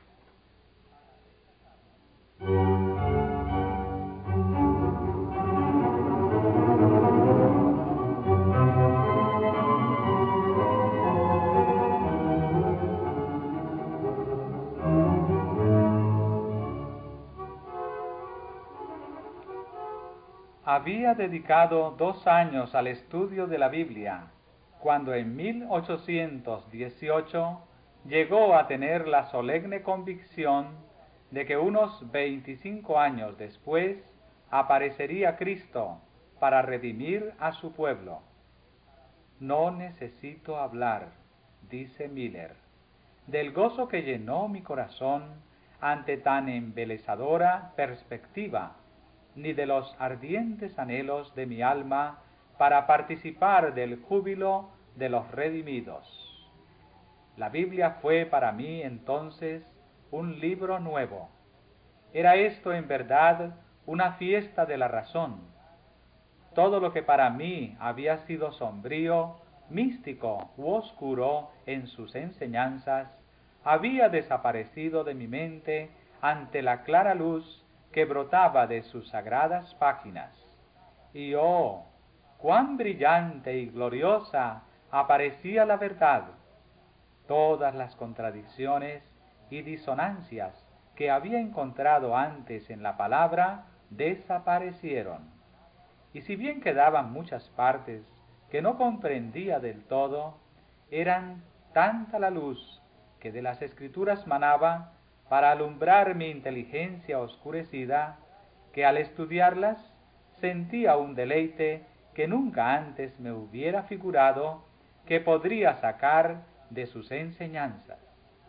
S1: Había dedicado dos años al estudio de la Biblia, cuando en mil ochocientos dieciocho llegó a tener la solemne convicción de que unos veinticinco años después aparecería Cristo para redimir a su pueblo. No necesito hablar, dice Miller, del gozo que llenó mi corazón ante tan embelezadora perspectiva, ni de los ardientes anhelos de mi alma para participar del júbilo de los redimidos. La Biblia fue para mí entonces un libro nuevo. Era esto en verdad una fiesta de la razón. Todo lo que para mí había sido sombrío, místico u oscuro en sus enseñanzas, había desaparecido de mi mente ante la clara luz que brotaba de sus sagradas páginas. Y oh, cuán brillante y gloriosa aparecía la verdad. Todas las contradicciones y disonancias que había encontrado antes en la palabra desaparecieron. Y si bien quedaban muchas partes que no comprendía del todo, eran tanta la luz que de las Escrituras manaba para alumbrar mi inteligencia oscurecida, que al estudiarlas sentía un deleite que nunca antes me hubiera figurado que podría sacar de sus enseñanzas.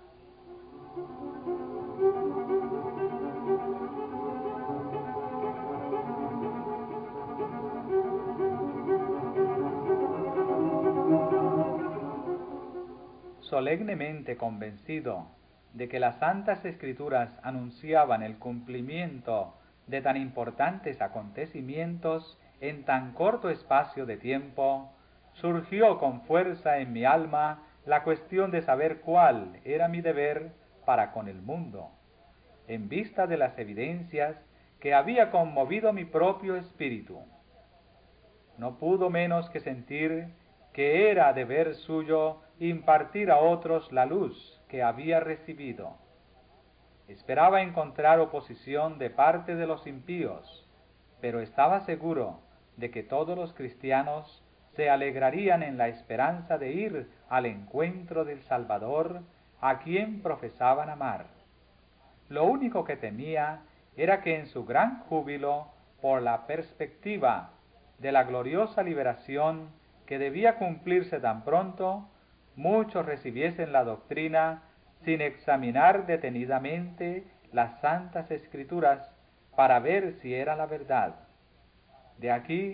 S1: Solemnemente convencido de que las Santas Escrituras anunciaban el cumplimiento de tan importantes acontecimientos en tan corto espacio de tiempo, surgió con fuerza en mi alma la cuestión de saber cuál era mi deber para con el mundo, en vista de las evidencias que había conmovido mi propio espíritu. No pudo menos que sentir que era deber suyo impartir a otros la luz que había recibido. Esperaba encontrar oposición de parte de los impíos, pero estaba seguro de que todos los cristianos se alegrarían en la esperanza de ir al encuentro del Salvador a quien profesaban amar. Lo único que temía era que en su gran júbilo por la perspectiva de la gloriosa liberación que debía cumplirse tan pronto, muchos recibiesen la doctrina sin examinar detenidamente las Santas Escrituras para ver si era la verdad. De aquí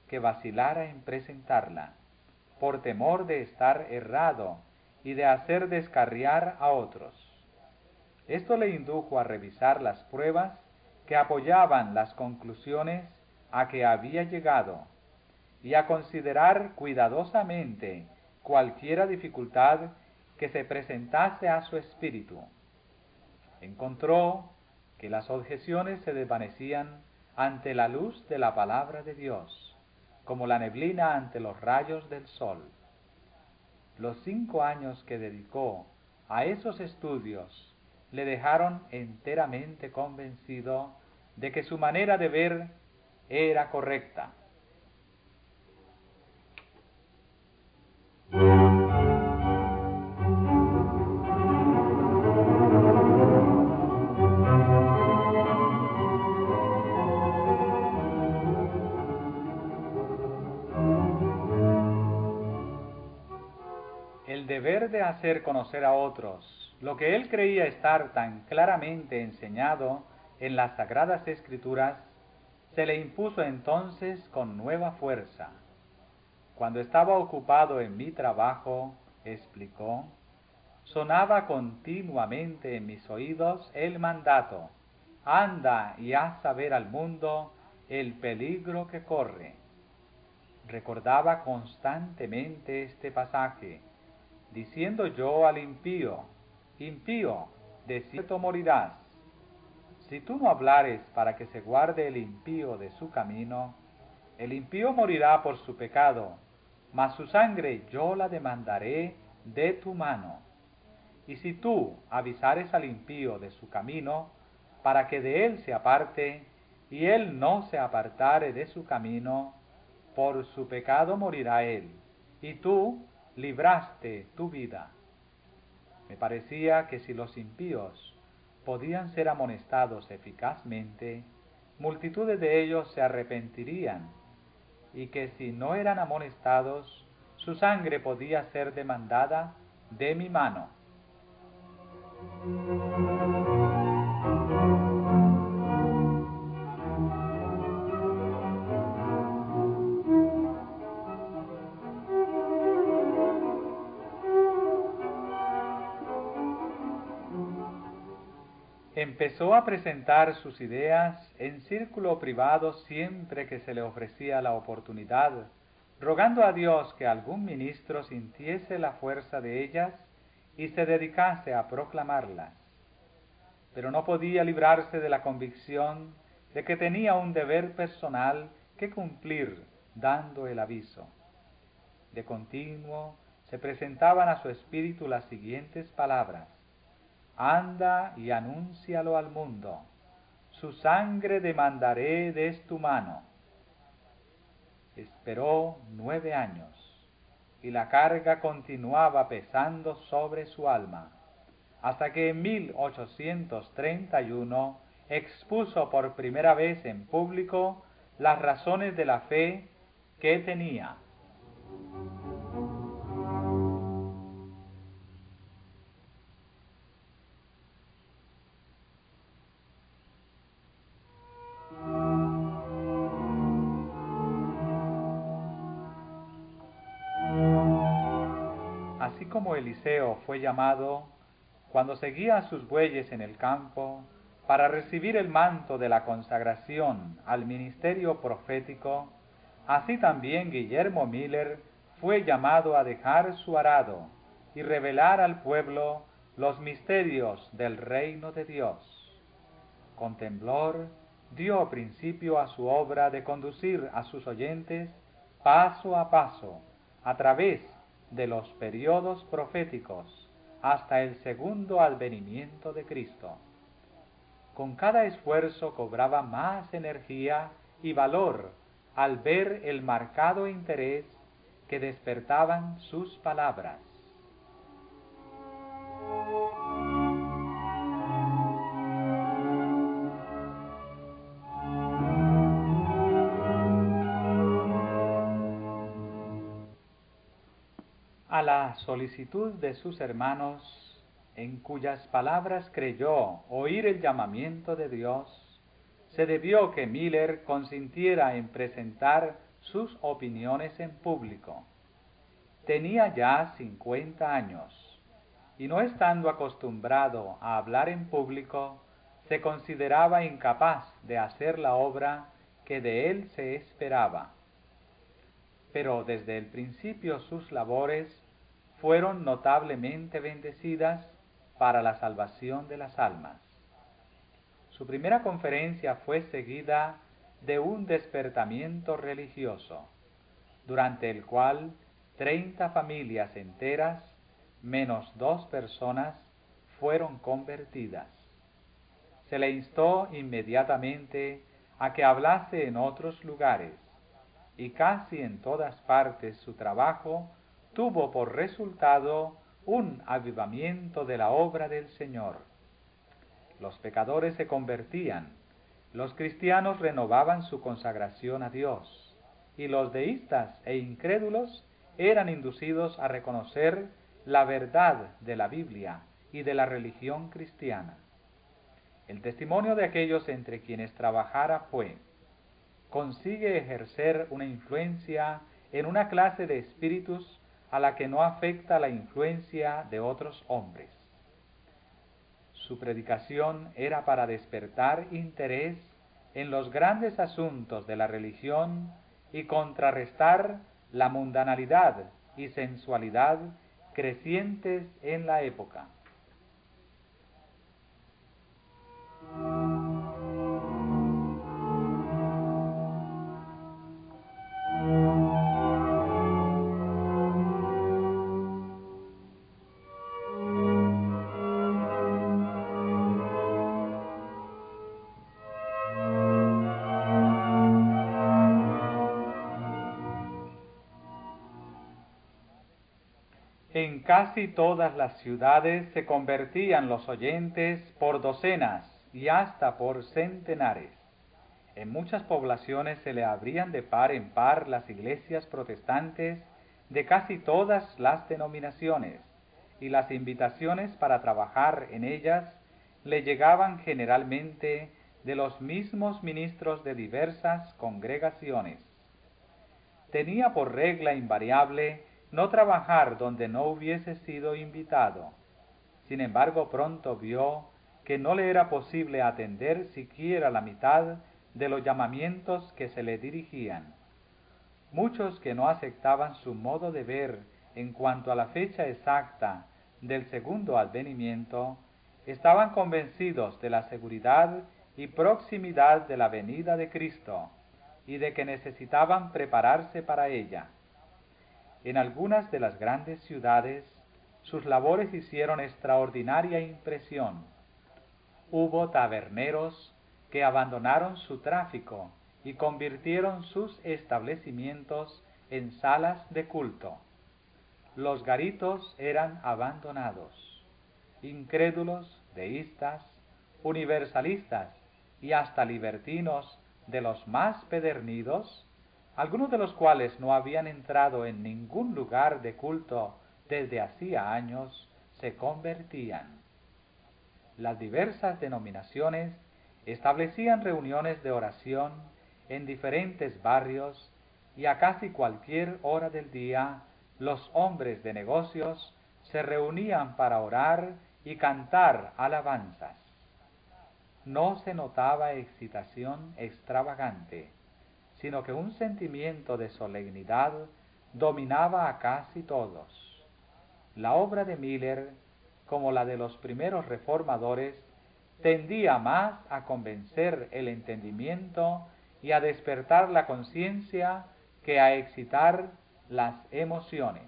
S1: que vacilara en presentarla, por temor de estar errado y de hacer descarriar a otros. Esto le indujo a revisar las pruebas que apoyaban las conclusiones a que había llegado y a considerar cuidadosamente cualquiera dificultad que se presentase a su espíritu. Encontró que las objeciones se desvanecían ante la luz de la palabra de Dios, como la neblina ante los rayos del sol. Los cinco años que dedicó a esos estudios le dejaron enteramente convencido de que su manera de ver era correcta. El deber de hacer conocer a otros lo que él creía estar tan claramente enseñado en las Sagradas Escrituras se le impuso entonces con nueva fuerza. Cuando estaba ocupado en mi trabajo, explicó, sonaba continuamente en mis oídos el mandato: anda y haz saber al mundo el peligro que corre. Recordaba constantemente este pasaje, diciendo yo al impío: impío, de cierto morirás. Si tú no hablares para que se guarde el impío de su camino, el impío morirá por su pecado, mas su sangre yo la demandaré de tu mano. Y si tú avisares al impío de su camino, para que de él se aparte, y él no se apartare de su camino, por su pecado morirá él, y tú libraste tu vida. Me parecía que si los impíos podían ser amonestados eficazmente, multitudes de ellos se arrepentirían, y que si no eran amonestados, su sangre podía ser demandada de mi mano. Empezó a presentar sus ideas en círculo privado siempre que se le ofrecía la oportunidad, rogando a Dios que algún ministro sintiese la fuerza de ellas y se dedicase a proclamarlas. Pero no podía librarse de la convicción de que tenía un deber personal que cumplir dando el aviso. De continuo se presentaban a su espíritu las siguientes palabras: anda y anúncialo al mundo, su sangre demandaré de tu mano. Esperó nueve años, y la carga continuaba pesando sobre su alma, hasta que en mil ochocientos treinta y uno expuso por primera vez en público las razones de la fe que tenía. Así como Eliseo fue llamado cuando seguía a sus bueyes en el campo para recibir el manto de la consagración al ministerio profético, así también Guillermo Miller fue llamado a dejar su arado y revelar al pueblo los misterios del reino de Dios. Con temblor dio principio a su obra de conducir a sus oyentes paso a paso a través de los periodos proféticos hasta el segundo advenimiento de Cristo. Con cada esfuerzo cobraba más energía y valor al ver el marcado interés que despertaban sus palabras. A la solicitud de sus hermanos, en cuyas palabras creyó oír el llamamiento de Dios, se debió que Miller consintiera en presentar sus opiniones en público. Tenía ya cincuenta años y no estando acostumbrado a hablar en público, se consideraba incapaz de hacer la obra que de él se esperaba. Pero desde el principio sus labores fueron notablemente bendecidas para la salvación de las almas. Su primera conferencia fue seguida de un despertamiento religioso, durante el cual treinta familias enteras, menos dos personas, fueron convertidas. Se le instó inmediatamente a que hablase en otros lugares, y casi en todas partes su trabajo tuvo por resultado un avivamiento de la obra del Señor. Los pecadores se convertían, los cristianos renovaban su consagración a Dios, y los deístas e incrédulos eran inducidos a reconocer la verdad de la Biblia y de la religión cristiana. El testimonio de aquellos entre quienes trabajara fue: consigue ejercer una influencia en una clase de espíritus a la que no afecta la influencia de otros hombres. Su predicación era para despertar interés en los grandes asuntos de la religión y contrarrestar la mundanalidad y sensualidad crecientes en la época. En casi todas las ciudades se convertían los oyentes por docenas y hasta por centenares. En muchas poblaciones se le abrían de par en par las iglesias protestantes de casi todas las denominaciones, y las invitaciones para trabajar en ellas le llegaban generalmente de los mismos ministros de diversas congregaciones. Tenía por regla invariable no trabajar donde no hubiese sido invitado. Sin embargo, pronto vio que no le era posible atender siquiera la mitad de los llamamientos que se le dirigían. Muchos que no aceptaban su modo de ver en cuanto a la fecha exacta del segundo advenimiento, estaban convencidos de la seguridad y proximidad de la venida de Cristo y de que necesitaban prepararse para ella. En algunas de las grandes ciudades, sus labores hicieron extraordinaria impresión. Hubo taberneros que abandonaron su tráfico y convirtieron sus establecimientos en salas de culto. Los garitos eran abandonados. Incrédulos, deístas, universalistas y hasta libertinos de los más pedernidos, algunos de los cuales no habían entrado en ningún lugar de culto desde hacía años, se convertían. Las diversas denominaciones establecían reuniones de oración en diferentes barrios, y a casi cualquier hora del día los hombres de negocios se reunían para orar y cantar alabanzas. No se notaba excitación extravagante, sino que un sentimiento de solemnidad dominaba a casi todos. La obra de Miller, como la de los primeros reformadores, tendía más a convencer el entendimiento y a despertar la conciencia que a excitar las emociones.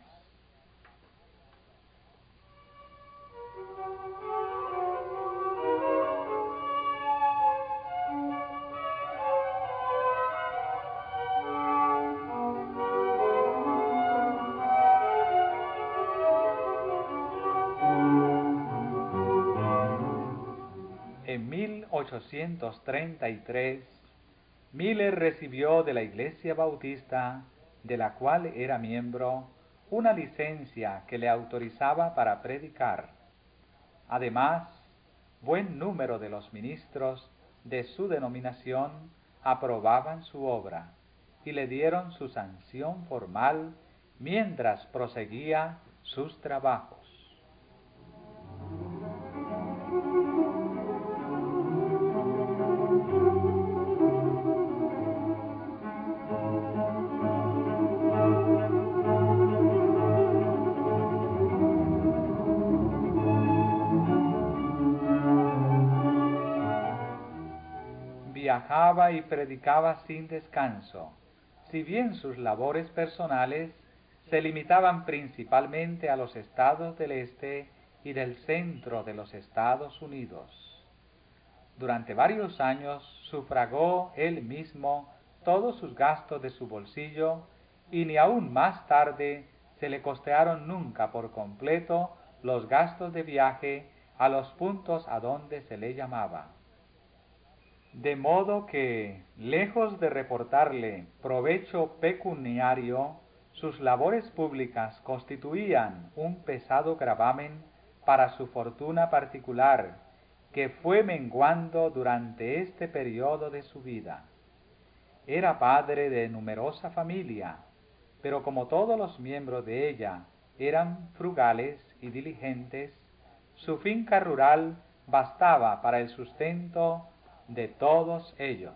S1: En mil ochocientos treinta y tres, Miller recibió de la Iglesia Bautista, de la cual era miembro, una licencia que le autorizaba para predicar. Además, buen número de los ministros de su denominación aprobaban su obra, y le dieron su sanción formal mientras proseguía sus trabajos. Viajaba y predicaba sin descanso, si bien sus labores personales se limitaban principalmente a los estados del este y del centro de los Estados Unidos. Durante varios años sufragó él mismo todos sus gastos de su bolsillo y ni aún más tarde se le costearon nunca por completo los gastos de viaje a los puntos a donde se le llamaba. De modo que, lejos de reportarle provecho pecuniario, sus labores públicas constituían un pesado gravamen para su fortuna particular, que fue menguando durante este periodo de su vida. Era padre de numerosa familia, pero como todos los miembros de ella eran frugales y diligentes, su finca rural bastaba para el sustento de todos ellos.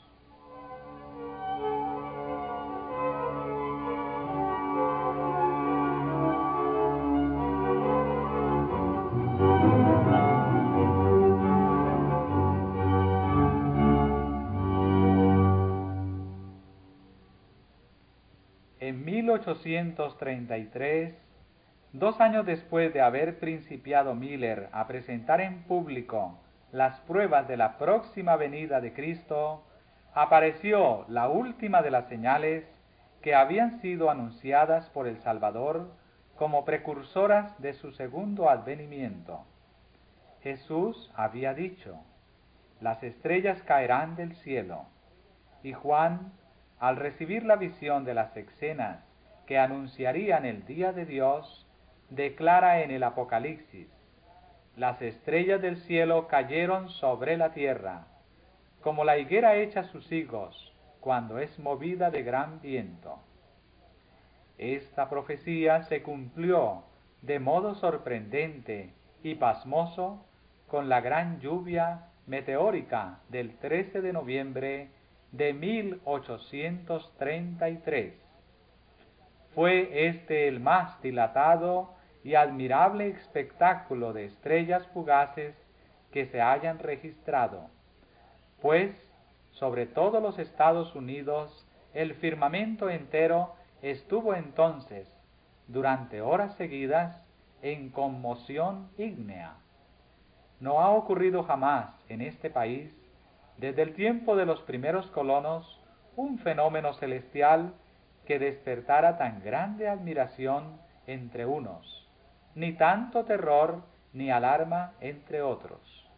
S1: En mil ochocientos treinta y tres, dos años después de haber principiado Miller a presentar en público las pruebas de la próxima venida de Cristo, apareció la última de las señales que habían sido anunciadas por el Salvador como precursoras de su segundo advenimiento. Jesús había dicho: las estrellas caerán del cielo, y Juan, al recibir la visión de las escenas que anunciarían el día de Dios, declara en el Apocalipsis: las estrellas del cielo cayeron sobre la tierra, como la higuera echa sus higos cuando es movida de gran viento. Esta profecía se cumplió de modo sorprendente y pasmoso con la gran lluvia meteórica del trece de noviembre de mil ochocientos treinta y tres. Fue este el más dilatado y admirable espectáculo de estrellas fugaces que se hayan registrado, pues sobre todos los Estados Unidos el firmamento entero estuvo entonces, durante horas seguidas, en conmoción ígnea. No ha ocurrido jamás en este país, desde el tiempo de los primeros colonos, un fenómeno celestial que despertara tan grande admiración entre unos, ni tanto terror ni alarma entre otros.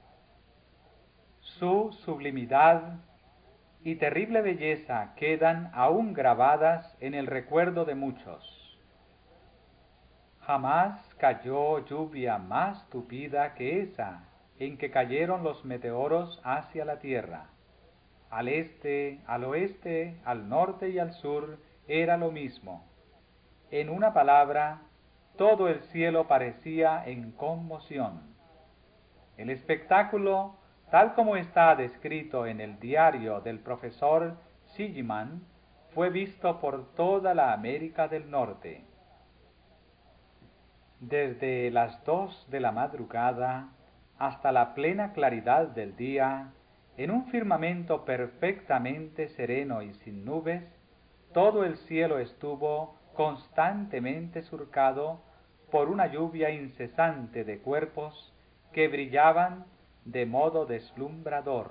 S1: Su sublimidad y terrible belleza quedan aún grabadas en el recuerdo de muchos. Jamás cayó lluvia más tupida que esa en que cayeron los meteoros hacia la tierra. Al este, al oeste, al norte y al sur era lo mismo. En una palabra, todo el cielo parecía en conmoción. El espectáculo, tal como está descrito en el diario del profesor Silliman, fue visto por toda la América del Norte. Desde las dos de la madrugada hasta la plena claridad del día, en un firmamento perfectamente sereno y sin nubes, todo el cielo estuvo constantemente surcado por una lluvia incesante de cuerpos que brillaban de modo deslumbrador.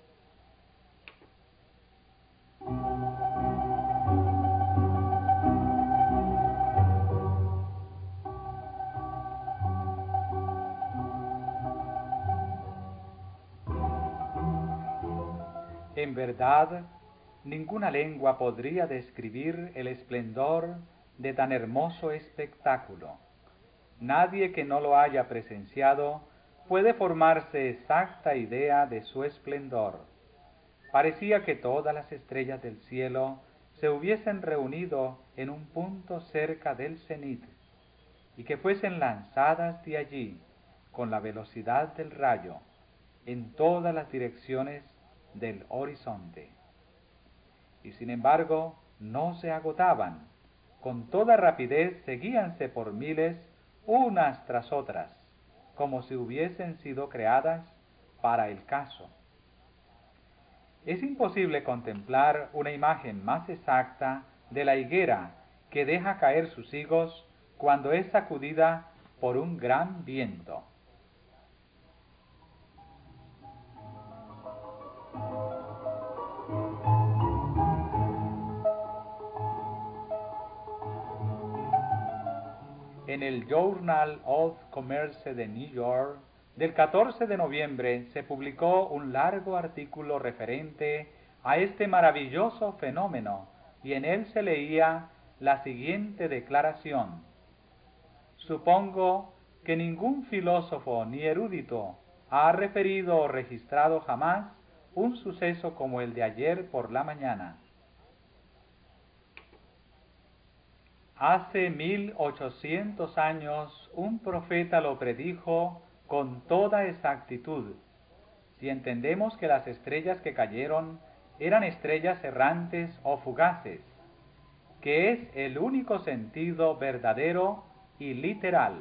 S1: En verdad, ninguna lengua podría describir el esplendor de tan hermoso espectáculo. Nadie que no lo haya presenciado puede formarse exacta idea de su esplendor. Parecía que todas las estrellas del cielo se hubiesen reunido en un punto cerca del cenit y que fuesen lanzadas de allí con la velocidad del rayo en todas las direcciones del horizonte. Y sin embargo no se agotaban, con toda rapidez seguíanse por miles unas tras otras, como si hubiesen sido creadas para el caso. Es imposible contemplar una imagen más exacta de la higuera que deja caer sus higos cuando es sacudida por un gran viento. En el Journal of Commerce de New York, del catorce de noviembre, se publicó un largo artículo referente a este maravilloso fenómeno, y en él se leía la siguiente declaración: supongo que ningún filósofo ni erudito ha referido o registrado jamás un suceso como el de ayer por la mañana. Hace mil ochocientos años un profeta lo predijo con toda exactitud, si entendemos que las estrellas que cayeron eran estrellas errantes o fugaces, que es el único sentido verdadero y literal.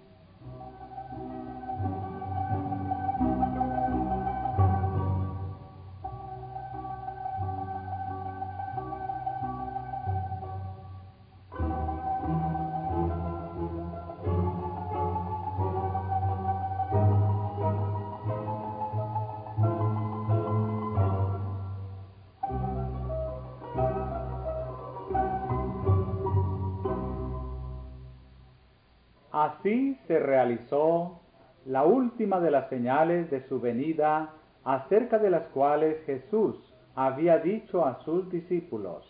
S1: Así se realizó la última de las señales de su venida, acerca de las cuales Jesús había dicho a sus discípulos: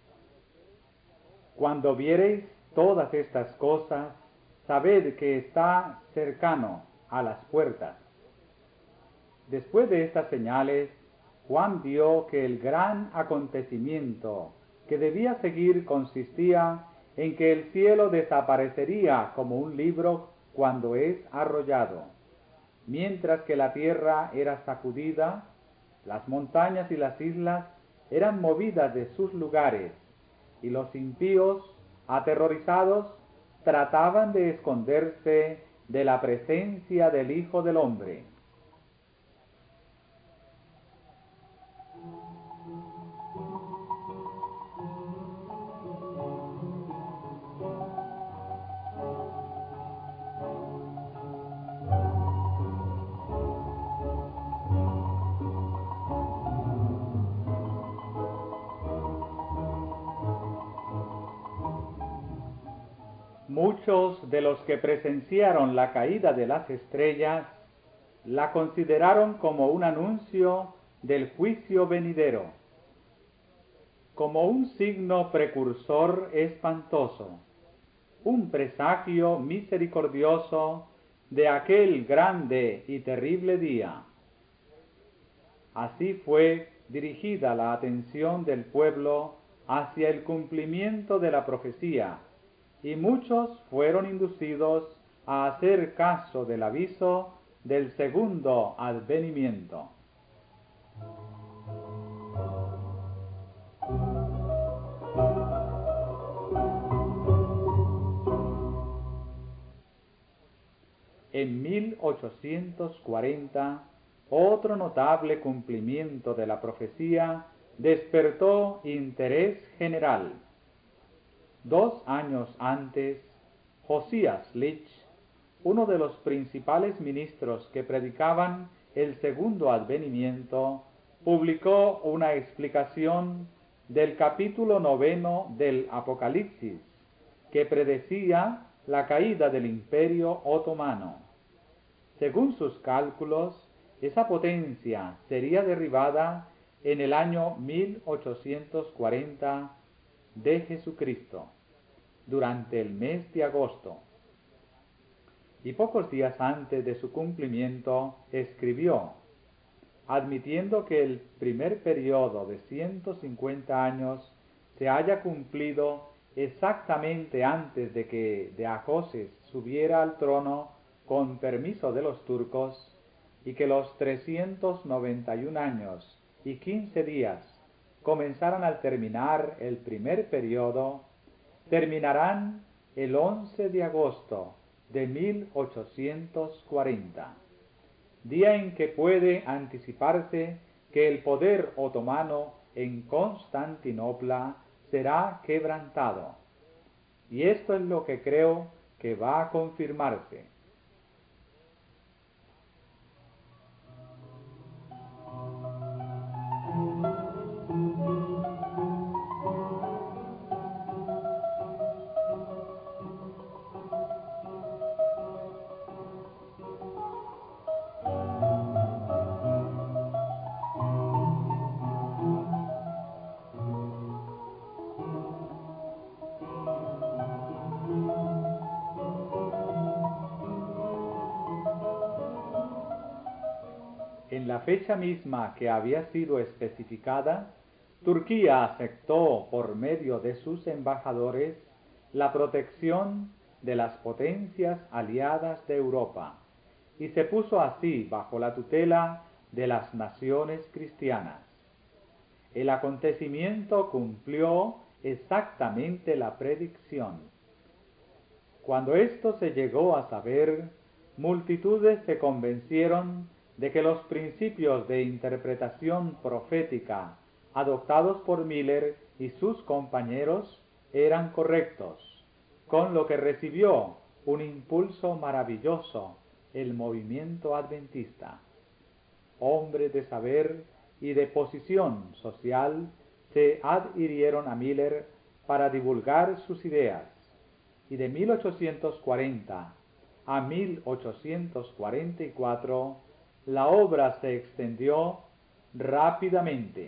S1: cuando viereis todas estas cosas, sabed que está cercano a las puertas. Después de estas señales, Juan vio que el gran acontecimiento que debía seguir consistía en que el cielo desaparecería como un libro cuando es arrollado, mientras que la tierra era sacudida, las montañas y las islas eran movidas de sus lugares, y los impíos, aterrorizados, trataban de esconderse de la presencia del Hijo del Hombre. Muchos de los que presenciaron la caída de las estrellas la consideraron como un anuncio del juicio venidero, como un signo precursor espantoso, un presagio misericordioso de aquel grande y terrible día. Así fue dirigida la atención del pueblo hacia el cumplimiento de la profecía, y muchos fueron inducidos a hacer caso del aviso del segundo advenimiento. En mil ochocientos cuarenta, otro notable cumplimiento de la profecía despertó interés general. Dos años antes, Josías Litch, uno de los principales ministros que predicaban el segundo advenimiento, publicó una explicación del capítulo noveno del Apocalipsis, que predecía la caída del Imperio Otomano. Según sus cálculos, esa potencia sería derribada en el año mil ochocientos cuarenta de Jesucristo, durante el mes de agosto. Y pocos días antes de su cumplimiento escribió, admitiendo que el primer periodo de ciento cincuenta años se haya cumplido exactamente antes de que Deajoses subiera al trono con permiso de los turcos, y que los trescientos noventa y un años y quince días comenzaran al terminar el primer periodo, terminarán el once de agosto de mil ochocientos cuarenta, día en que puede anticiparse que el poder otomano en Constantinopla será quebrantado. Y esto es lo que creo que va a confirmarse. En la fecha misma que había sido especificada, Turquía aceptó por medio de sus embajadores la protección de las potencias aliadas de Europa y se puso así bajo la tutela de las naciones cristianas. El acontecimiento cumplió exactamente la predicción. Cuando esto se llegó a saber, multitudes se convencieron de que los principios de interpretación profética adoptados por Miller y sus compañeros eran correctos, con lo que recibió un impulso maravilloso el movimiento adventista. Hombres de saber y de posición social se adhirieron a Miller para divulgar sus ideas, y de mil ochocientos cuarenta a mil ochocientos cuarenta y cuatro la obra se extendió rápidamente.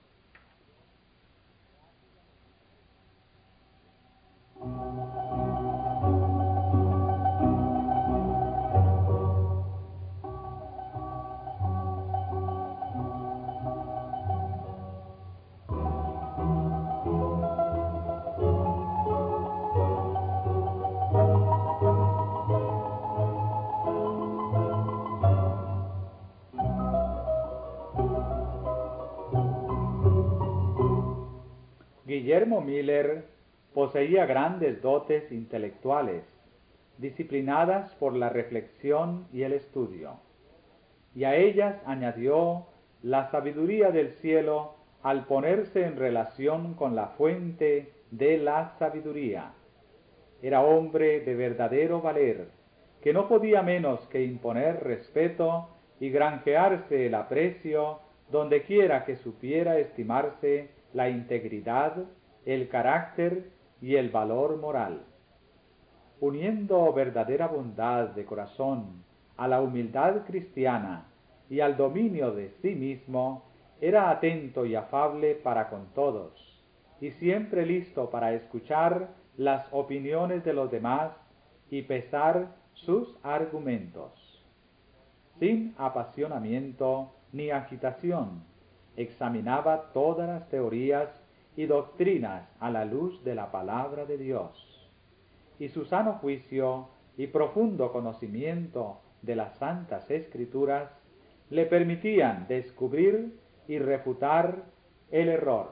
S1: Guillermo Miller poseía grandes dotes intelectuales, disciplinadas por la reflexión y el estudio, y a ellas añadió la sabiduría del cielo al ponerse en relación con la fuente de la sabiduría. Era hombre de verdadero valer, que no podía menos que imponer respeto y granjearse el aprecio donde quiera que supiera estimarse la integridad, el carácter y el valor moral. Uniendo verdadera bondad de corazón a la humildad cristiana y al dominio de sí mismo, era atento y afable para con todos, y siempre listo para escuchar las opiniones de los demás y pesar sus argumentos. Sin apasionamiento ni agitación, examinaba todas las teorías y doctrinas a la luz de la palabra de Dios, y su sano juicio y profundo conocimiento de las santas escrituras le permitían descubrir y refutar el error.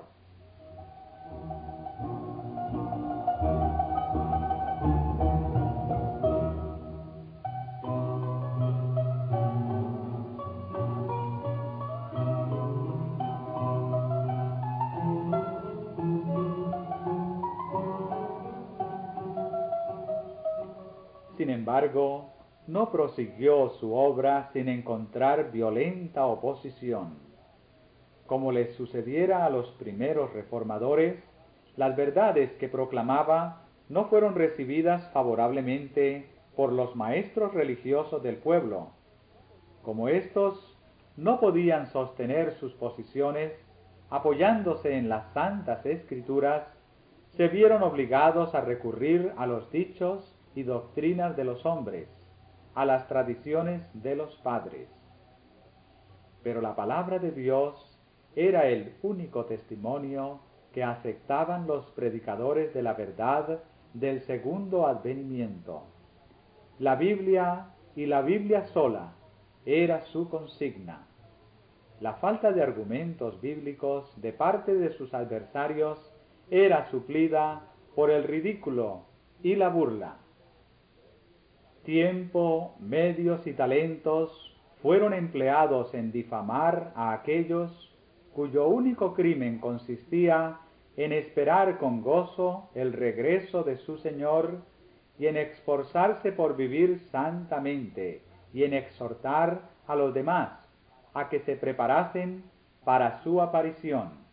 S1: Sin embargo, no prosiguió su obra sin encontrar violenta oposición. Como les sucediera a los primeros reformadores, las verdades que proclamaba no fueron recibidas favorablemente por los maestros religiosos del pueblo. Como éstos no podían sostener sus posiciones apoyándose en las santas escrituras, se vieron obligados a recurrir a los dichos y doctrinas de los hombres, a las tradiciones de los padres. Pero la palabra de Dios era el único testimonio que aceptaban los predicadores de la verdad del segundo advenimiento. La Biblia y la Biblia sola era su consigna. La falta de argumentos bíblicos de parte de sus adversarios era suplida por el ridículo y la burla. Tiempo, medios y talentos fueron empleados en difamar a aquellos cuyo único crimen consistía en esperar con gozo el regreso de su Señor y en esforzarse por vivir santamente y en exhortar a los demás a que se preparasen para su aparición.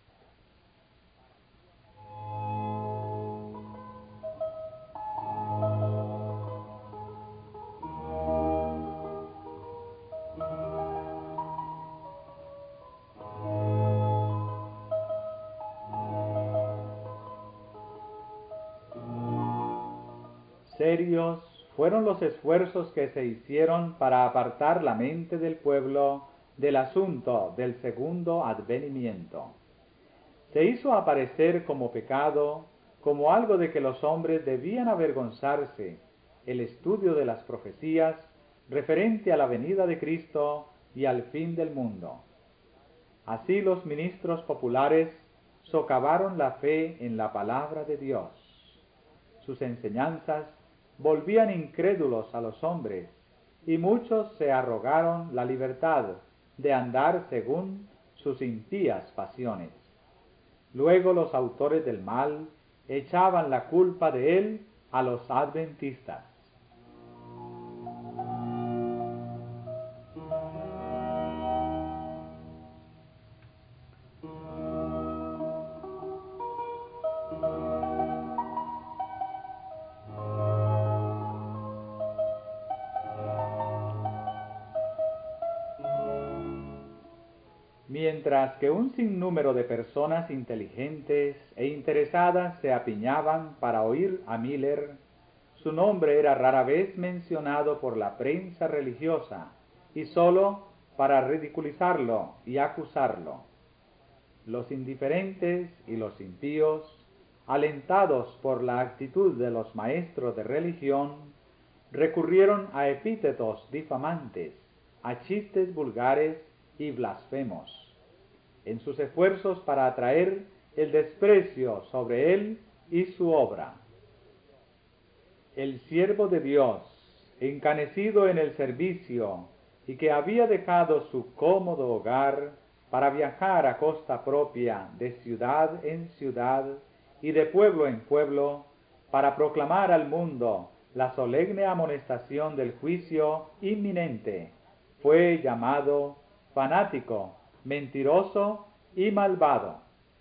S1: Serios fueron los esfuerzos que se hicieron para apartar la mente del pueblo del asunto del segundo advenimiento. Se hizo aparecer como pecado, como algo de que los hombres debían avergonzarse, el estudio de las profecías referente a la venida de Cristo y al fin del mundo. Así los ministros populares socavaron la fe en la palabra de Dios. Sus enseñanzas volvían incrédulos a los hombres, y muchos se arrogaron la libertad de andar según sus impías pasiones. Luego los autores del mal echaban la culpa de él a los adventistas. Mientras que un sinnúmero de personas inteligentes e interesadas se apiñaban para oír a Miller, su nombre era rara vez mencionado por la prensa religiosa y sólo para ridiculizarlo y acusarlo. Los indiferentes y los impíos, alentados por la actitud de los maestros de religión, recurrieron a epítetos difamantes, a chistes vulgares y blasfemos, en sus esfuerzos para atraer el desprecio sobre él y su obra. El siervo de Dios, encanecido en el servicio y que había dejado su cómodo hogar para viajar a costa propia de ciudad en ciudad y de pueblo en pueblo, para proclamar al mundo la solemne amonestación del juicio inminente, fue llamado fanático, mentiroso y malvado.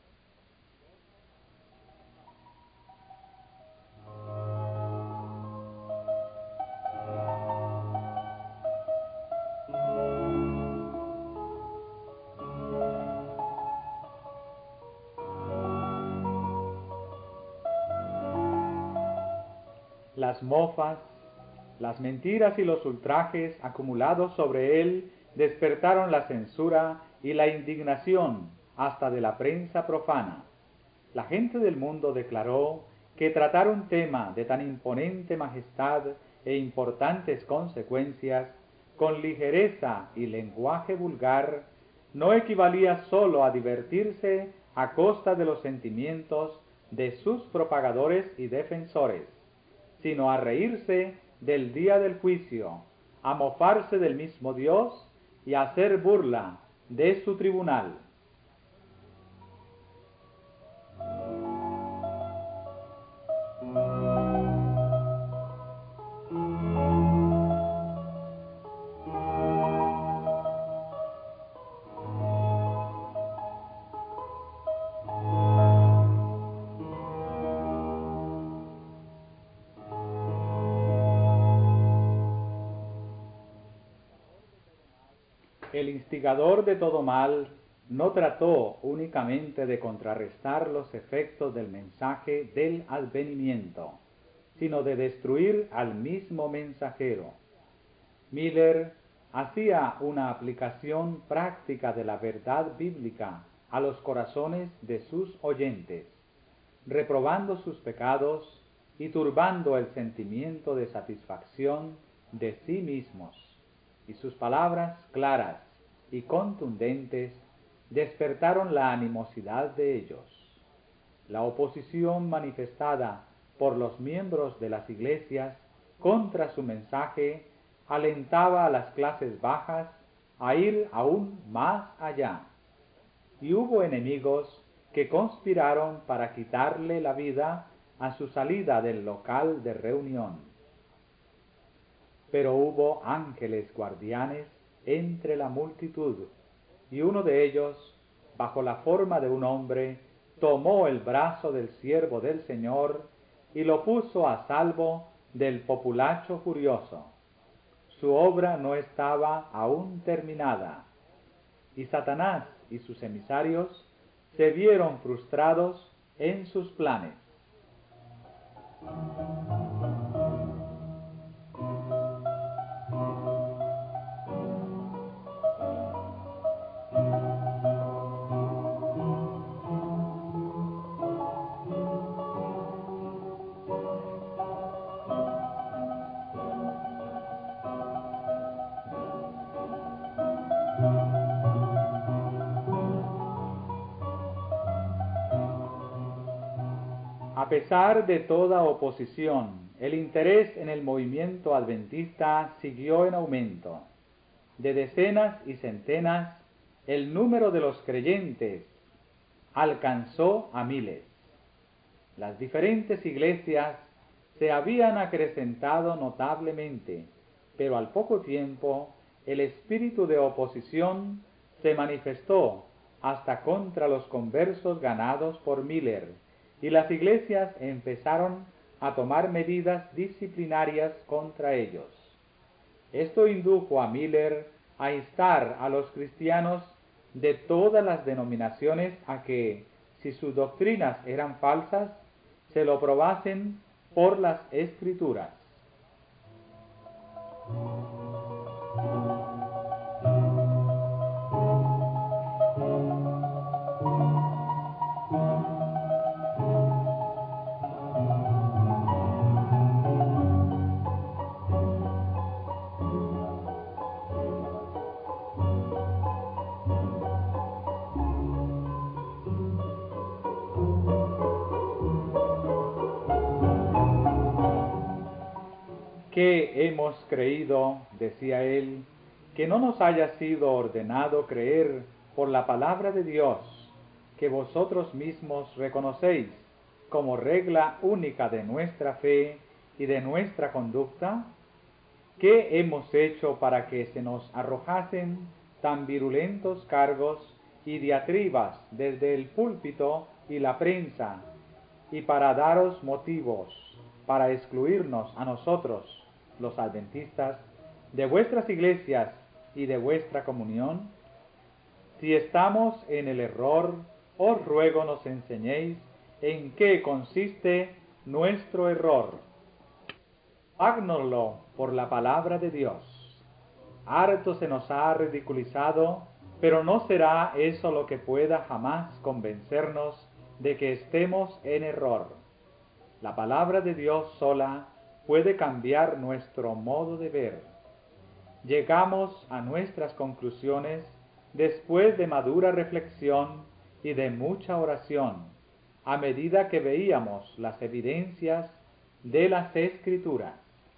S1: Las mofas, las mentiras y los ultrajes acumulados sobre él despertaron la censura y la indignación hasta de la prensa profana. La gente del mundo declaró que tratar un tema de tan imponente majestad e importantes consecuencias con ligereza y lenguaje vulgar no equivalía sólo a divertirse a costa de los sentimientos de sus propagadores y defensores, sino a reírse del día del juicio, a mofarse del mismo Dios y a hacer burla de su tribunal. El instigador de todo mal no trató únicamente de contrarrestar los efectos del mensaje del advenimiento, sino de destruir al mismo mensajero. Miller hacía una aplicación práctica de la verdad bíblica a los corazones de sus oyentes, reprobando sus pecados y turbando el sentimiento de satisfacción de sí mismos, y sus palabras claras y contundentes despertaron la animosidad de ellos. La oposición manifestada por los miembros de las iglesias contra su mensaje alentaba a las clases bajas a ir aún más allá, y hubo enemigos que conspiraron para quitarle la vida a su salida del local de reunión. Pero hubo ángeles guardianes entre la multitud, y uno de ellos, bajo la forma de un hombre, tomó el brazo del siervo del Señor y lo puso a salvo del populacho furioso. Su obra no estaba aún terminada, y Satanás y sus emisarios se vieron frustrados en sus planes. A pesar de toda oposición, el interés en el movimiento adventista siguió en aumento. De decenas y centenas, el número de los creyentes alcanzó a miles. Las diferentes iglesias se habían acrecentado notablemente, pero al poco tiempo el espíritu de oposición se manifestó hasta contra los conversos ganados por Miller, y las iglesias empezaron a tomar medidas disciplinarias contra ellos. Esto indujo a Miller a instar a los cristianos de todas las denominaciones a que, si sus doctrinas eran falsas, se lo probasen por las Escrituras. Que hemos creído, decía él, que no nos haya sido ordenado creer por la palabra de Dios, que vosotros mismos reconocéis como regla única de nuestra fe y de nuestra conducta. ¿Qué hemos hecho para que se nos arrojasen tan virulentos cargos y diatribas desde el púlpito y la prensa, y para daros motivos para excluirnos a nosotros, los adventistas, de vuestras iglesias y de vuestra comunión? Si estamos en el error, os ruego nos enseñéis en qué consiste nuestro error. Háznoslo por la palabra de Dios. Harto se nos ha ridiculizado, pero no será eso lo que pueda jamás convencernos de que estemos en error. La palabra de Dios sola puede cambiar nuestro modo de ver. Llegamos a nuestras conclusiones después de madura reflexión y de mucha oración, a medida que veíamos las evidencias de las Escrituras.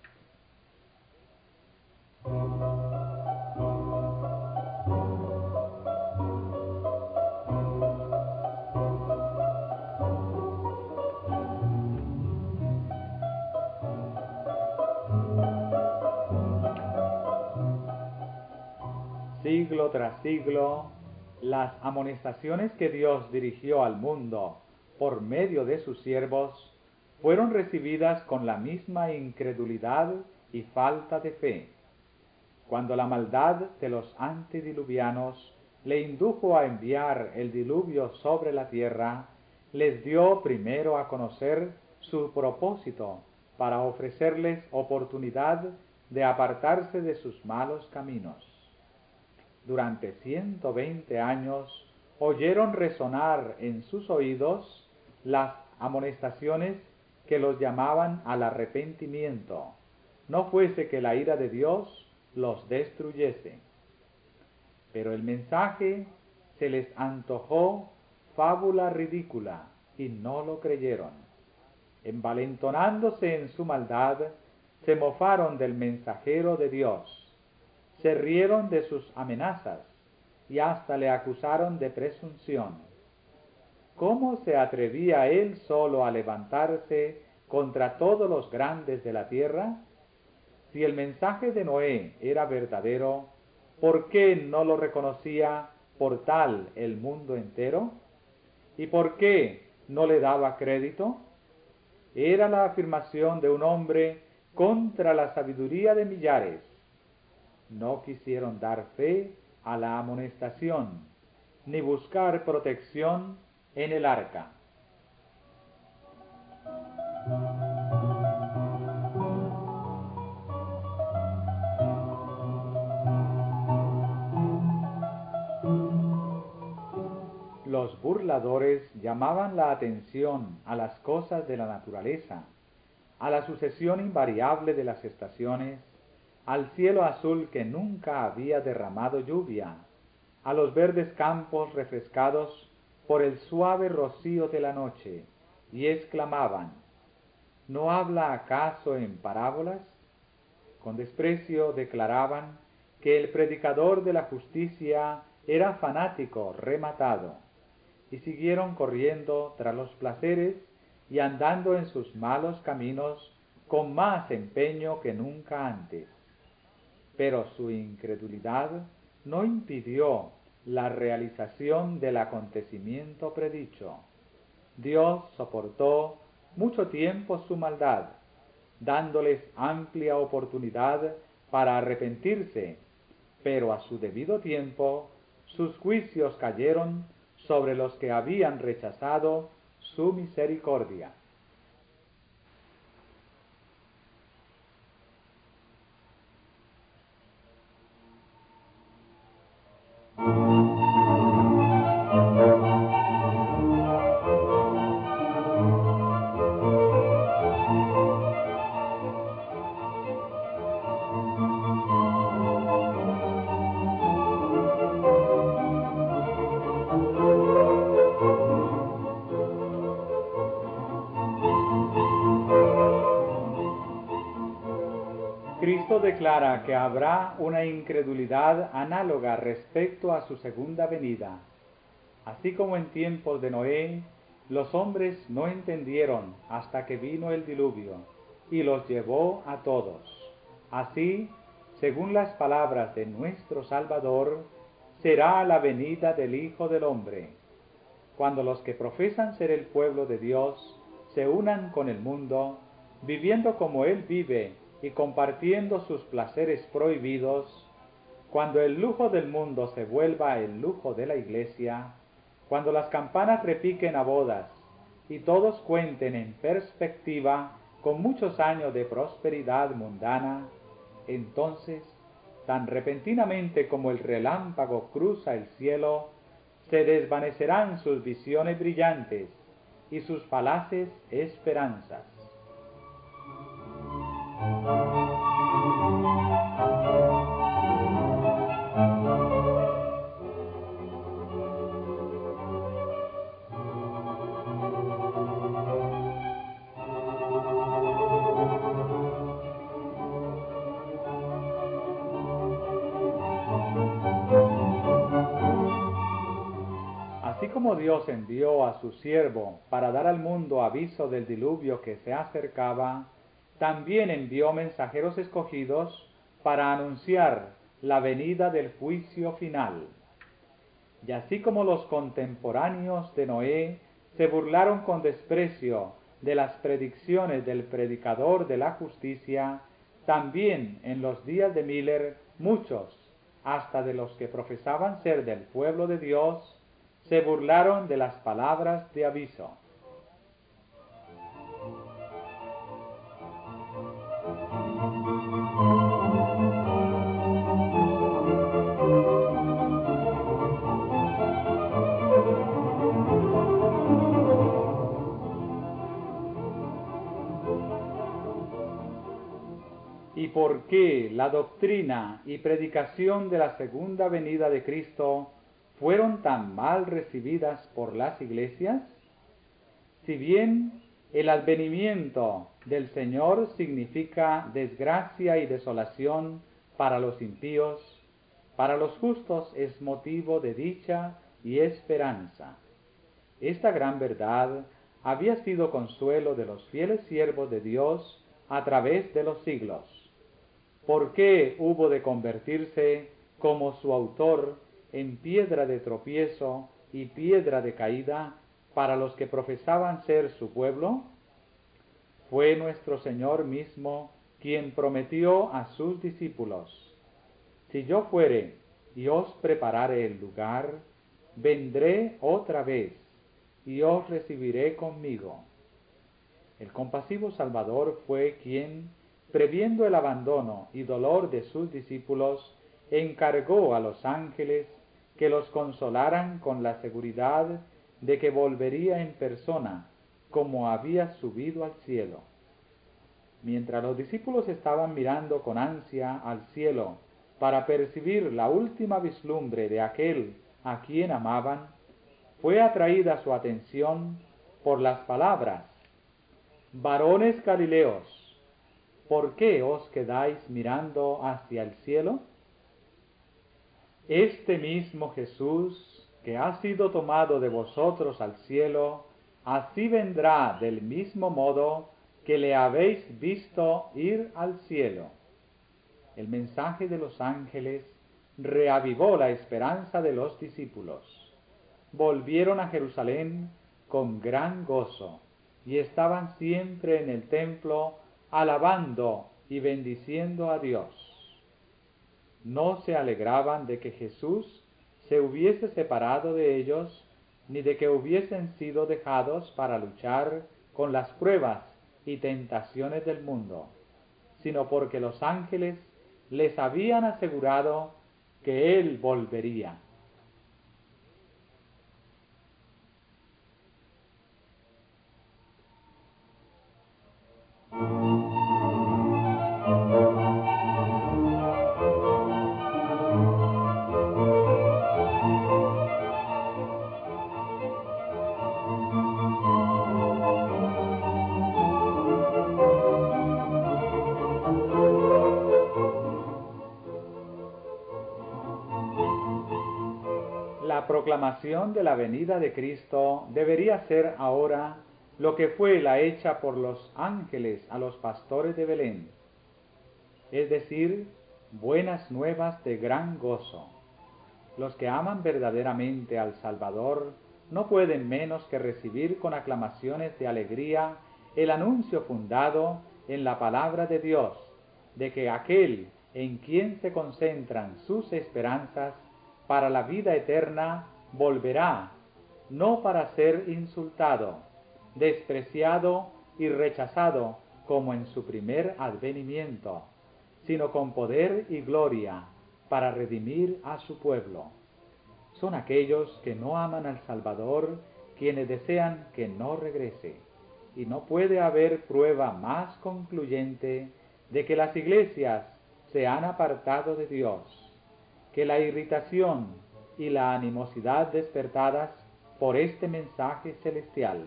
S1: Siglo tras siglo, las amonestaciones que Dios dirigió al mundo por medio de sus siervos fueron recibidas con la misma incredulidad y falta de fe. Cuando la maldad de los antediluvianos le indujo a enviar el diluvio sobre la tierra, les dio primero a conocer su propósito para ofrecerles oportunidad de apartarse de sus malos caminos. Durante ciento veinte años oyeron resonar en sus oídos las amonestaciones que los llamaban al arrepentimiento, no fuese que la ira de Dios los destruyese. Pero el mensaje se les antojó fábula ridícula y no lo creyeron. Envalentonándose en su maldad, se mofaron del mensajero de Dios, se rieron de sus amenazas y hasta le acusaron de presunción. ¿Cómo se atrevía él solo a levantarse contra todos los grandes de la tierra? Si el mensaje de Noé era verdadero, ¿por qué no lo reconocía por tal el mundo entero? ¿Y por qué no le daba crédito? Era la afirmación de un hombre contra la sabiduría de millares. No quisieron dar fe a la amonestación, ni buscar protección en el arca. Los burladores llamaban la atención a las cosas de la naturaleza, a la sucesión invariable de las estaciones, al cielo azul que nunca había derramado lluvia, a los verdes campos refrescados por el suave rocío de la noche, y exclamaban: ¿no habla acaso en parábolas? Con desprecio declaraban que el predicador de la justicia era fanático rematado, y siguieron corriendo tras los placeres y andando en sus malos caminos con más empeño que nunca antes. Pero su incredulidad no impidió la realización del acontecimiento predicho. Dios soportó mucho tiempo su maldad, dándoles amplia oportunidad para arrepentirse, pero a su debido tiempo sus juicios cayeron sobre los que habían rechazado su misericordia. Cristo declara que habrá una incredulidad análoga respecto a su segunda venida. Así como en tiempos de Noé, los hombres no entendieron hasta que vino el diluvio y los llevó a todos. Así, según las palabras de nuestro Salvador, será la venida del Hijo del Hombre, cuando los que profesan ser el pueblo de Dios se unan con el mundo, viviendo como Él vive y compartiendo sus placeres prohibidos, cuando el lujo del mundo se vuelva el lujo de la Iglesia, cuando las campanas repiquen a bodas y todos cuenten en perspectiva con muchos años de prosperidad mundana, entonces, tan repentinamente como el relámpago cruza el cielo, se desvanecerán sus visiones brillantes y sus falaces esperanzas. Así como Dios envió a su siervo para dar al mundo aviso del diluvio que se acercaba, también envió mensajeros escogidos para anunciar la venida del juicio final. Y así como los contemporáneos de Noé se burlaron con desprecio de las predicciones del predicador de la justicia, también en los días de Miller muchos, hasta de los que profesaban ser del pueblo de Dios, se burlaron de las palabras de aviso. y por qué la doctrina y predicación de la segunda venida de Cristo fueron tan mal recibidas por las iglesias? Si bien el advenimiento del Señor significa desgracia y desolación para los impíos, para los justos es motivo de dicha y esperanza. Esta gran verdad había sido consuelo de los fieles siervos de Dios a través de los siglos. ¿Por qué hubo de convertirse, como su autor, en piedra de tropiezo y piedra de caída para los que profesaban ser su pueblo? Fue nuestro Señor mismo quien prometió a sus discípulos: si yo fuere y os preparare el lugar, vendré otra vez y os recibiré conmigo. El compasivo Salvador fue quien, previendo el abandono y dolor de sus discípulos, encargó a los ángeles que los consolaran con la seguridad de que volvería en persona, como había subido al cielo. Mientras los discípulos estaban mirando con ansia al cielo para percibir la última vislumbre de aquel a quien amaban, fue atraída su atención por las palabras: varones Galileos, ¿por qué os quedáis mirando hacia el cielo? Este mismo Jesús, que ha sido tomado de vosotros al cielo, así vendrá del mismo modo que le habéis visto ir al cielo. El mensaje de los ángeles reavivó la esperanza de los discípulos. Volvieron a Jerusalén con gran gozo y estaban siempre en el templo alabando y bendiciendo a Dios. No se alegraban de que Jesús se hubiese separado de ellos, ni de que hubiesen sido dejados para luchar con las pruebas y tentaciones del mundo, sino porque los ángeles les habían asegurado que Él volvería. La proclamación de la venida de Cristo debería ser ahora lo que fue la hecha por los ángeles a los pastores de Belén, es decir, buenas nuevas de gran gozo. Los que aman verdaderamente al Salvador no pueden menos que recibir con aclamaciones de alegría el anuncio fundado en la palabra de Dios, de que aquel en quien se concentran sus esperanzas para la vida eterna volverá, no para ser insultado, despreciado y rechazado como en su primer advenimiento, sino con poder y gloria para redimir a su pueblo. Son aquellos que no aman al Salvador quienes desean que no regrese, y no puede haber prueba más concluyente de que las iglesias se han apartado de Dios, que la irritación y la animosidad despertadas por este mensaje celestial.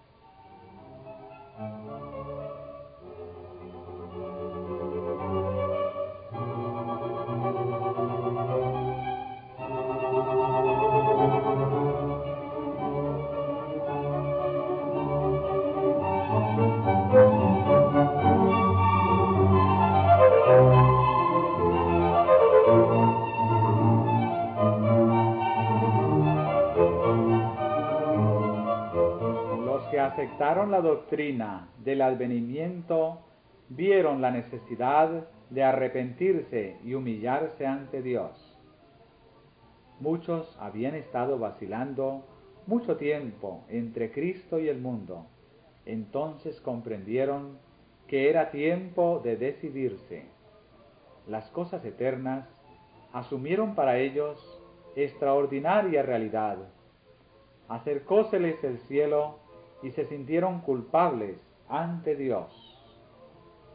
S1: Aceptaron la doctrina del advenimiento, vieron la necesidad de arrepentirse y humillarse ante Dios. Muchos habían estado vacilando mucho tiempo entre Cristo y el mundo. Entonces comprendieron que era tiempo de decidirse. Las cosas eternas asumieron para ellos extraordinaria realidad. Acercóseles el cielo y se sintieron culpables ante Dios.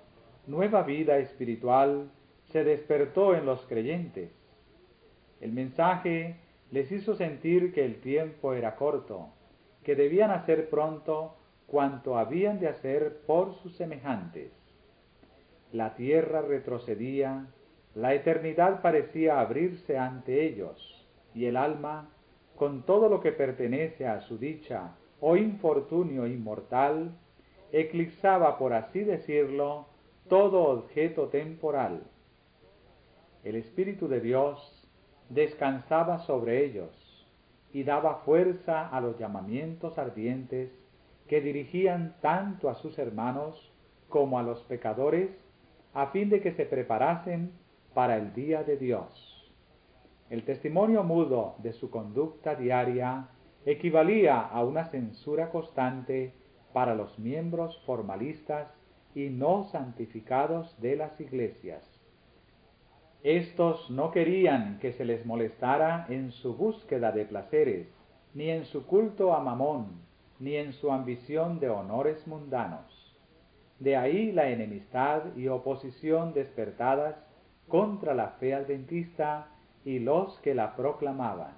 S1: nueva vida espiritual se despertó en los creyentes. El mensaje les hizo sentir que el tiempo era corto, que debían hacer pronto cuanto habían de hacer por sus semejantes. La tierra retrocedía, la eternidad parecía abrirse ante ellos, y el alma, con todo lo que pertenece a su dicha o infortunio inmortal, eclipsaba, por así decirlo, todo objeto temporal. El Espíritu de Dios descansaba sobre ellos y daba fuerza a los llamamientos ardientes que dirigían tanto a sus hermanos como a los pecadores, a fin de que se preparasen para el día de Dios. El testimonio mudo de su conducta diaria equivalía a una censura constante para los miembros formalistas y no santificados de las iglesias. Estos no querían que se les molestara en su búsqueda de placeres, ni en su culto a Mamón, ni en su ambición de honores mundanos. De ahí la enemistad y oposición despertadas contra la fe adventista y los que la proclamaban.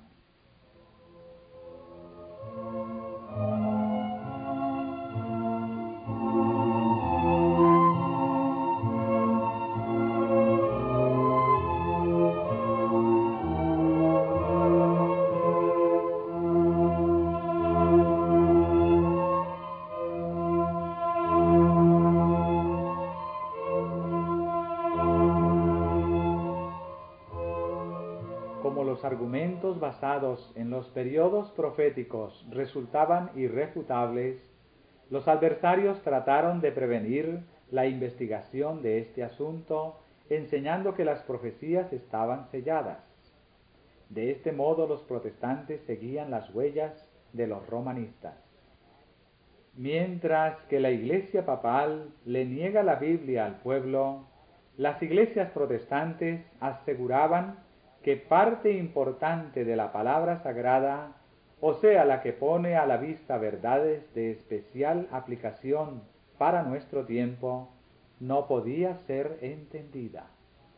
S1: Como los argumentos basados en los periodos proféticos resultaban irrefutables, los adversarios trataron de prevenir la investigación de este asunto, enseñando que las profecías estaban selladas. De este modo los protestantes seguían las huellas de los romanistas. Mientras que la Iglesia papal le niega la Biblia al pueblo, las iglesias protestantes aseguraban que parte importante de la palabra sagrada, o sea, la que pone a la vista verdades de especial aplicación para nuestro tiempo, no podía ser entendida.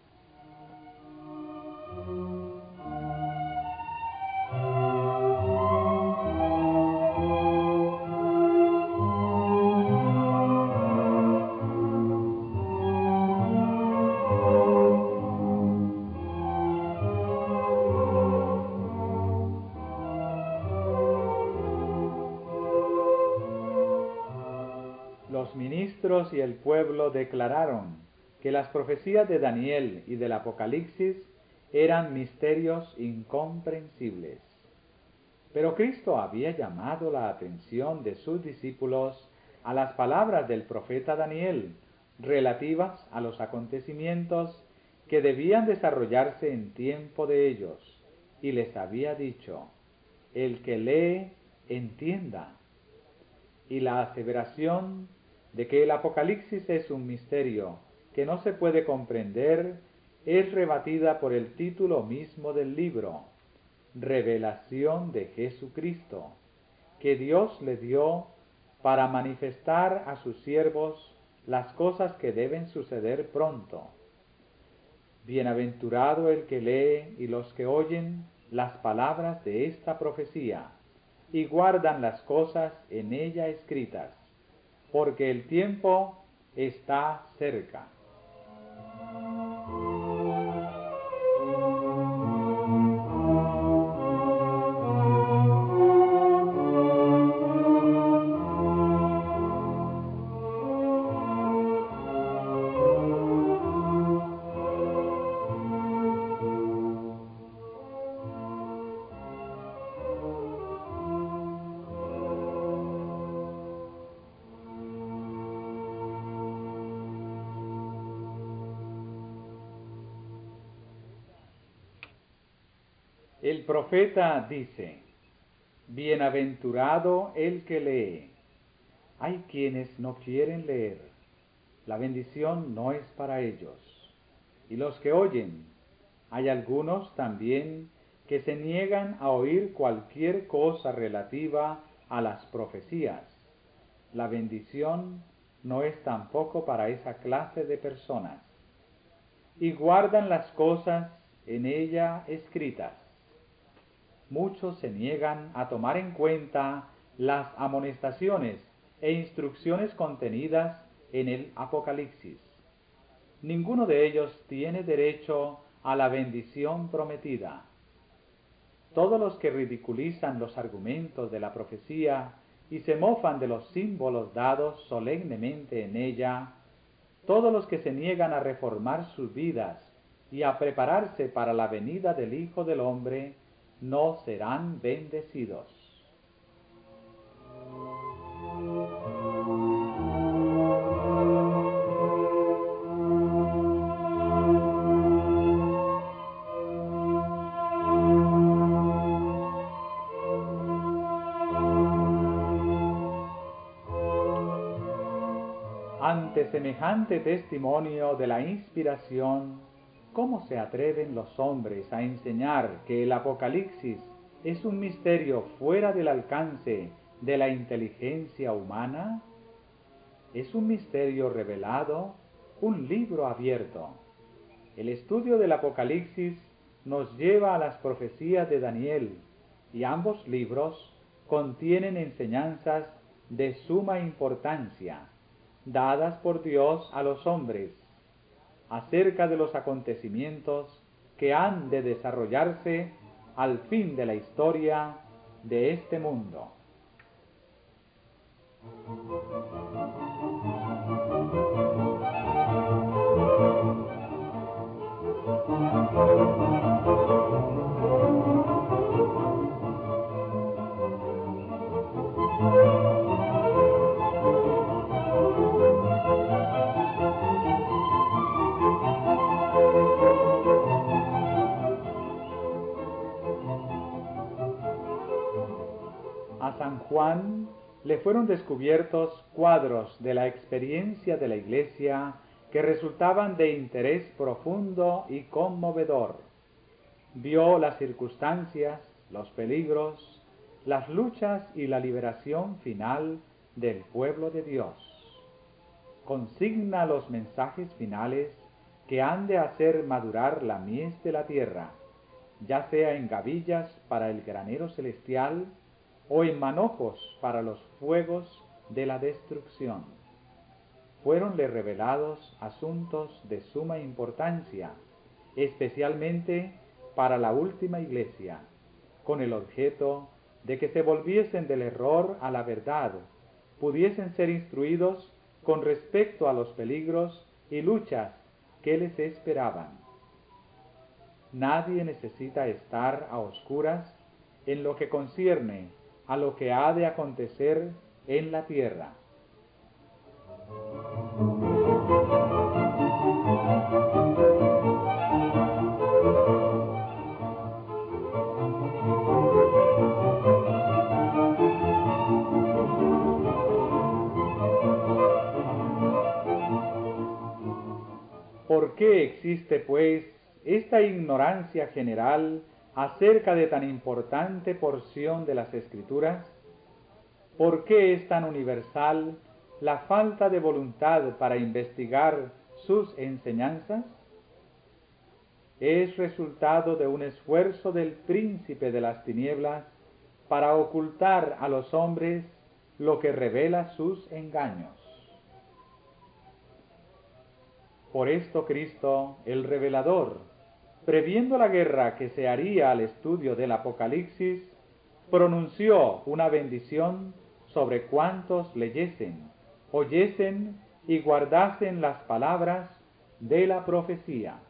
S1: Los ministros y el pueblo declararon que las profecías de Daniel y del Apocalipsis eran misterios incomprensibles. Pero Cristo había llamado la atención de sus discípulos a las palabras del profeta Daniel relativas a los acontecimientos que debían desarrollarse en tiempo de ellos, y les había dicho: el que lee, entienda. Y la aseveración de que el Apocalipsis es un misterio que no se puede comprender es rebatida por el título mismo del libro: Revelación de Jesucristo, que Dios le dio para manifestar a sus siervos las cosas que deben suceder pronto. Bienaventurado el que lee y los que oyen las palabras de esta profecía y guardan las cosas en ella escritas, porque el tiempo está cerca. El profeta dice: bienaventurado el que lee. Hay quienes no quieren leer. La bendición no es para ellos. Y los que oyen, hay algunos también que se niegan a oír cualquier cosa relativa a las profecías. La bendición no es tampoco para esa clase de personas, y guardan las cosas en ella escritas. Muchos se niegan a tomar en cuenta las amonestaciones e instrucciones contenidas en el Apocalipsis. Ninguno de ellos tiene derecho a la bendición prometida. Todos los que ridiculizan los argumentos de la profecía y se mofan de los símbolos dados solemnemente en ella, todos los que se niegan a reformar sus vidas y a prepararse para la venida del Hijo del Hombre, no serán bendecidos. Ante semejante testimonio de la inspiración, ¿cómo se atreven los hombres a enseñar que el Apocalipsis es un misterio fuera del alcance de la inteligencia humana? Es un misterio revelado, un libro abierto. El estudio del Apocalipsis nos lleva a las profecías de Daniel, y ambos libros contienen enseñanzas de suma importancia, dadas por Dios a los hombres, acerca de los acontecimientos que han de desarrollarse al fin de la historia de este mundo. A San Juan le fueron descubiertos cuadros de la experiencia de la Iglesia que resultaban de interés profundo y conmovedor. Vio las circunstancias, los peligros, las luchas y la liberación final del pueblo de Dios. Consigna los mensajes finales que han de hacer madurar la mies de la tierra, ya sea en gavillas para el granero celestial o en manojos para los fuegos de la destrucción. Fueronle revelados asuntos de suma importancia, especialmente para la última iglesia, con el objeto de que se volviesen del error a la verdad, pudiesen ser instruidos con respecto a los peligros y luchas que les esperaban. Nadie necesita estar a oscuras en lo que concierne a lo que ha de acontecer en la tierra. ¿Por qué existe, pues, esta ignorancia general acerca de tan importante porción de las Escrituras? ¿Por qué es tan universal la falta de voluntad para investigar sus enseñanzas? Es resultado de un esfuerzo del príncipe de las tinieblas para ocultar a los hombres lo que revela sus engaños. Por esto Cristo, el revelador, previendo la guerra que se haría al estudio del Apocalipsis, pronunció una bendición sobre cuantos leyesen, oyesen y guardasen las palabras de la profecía.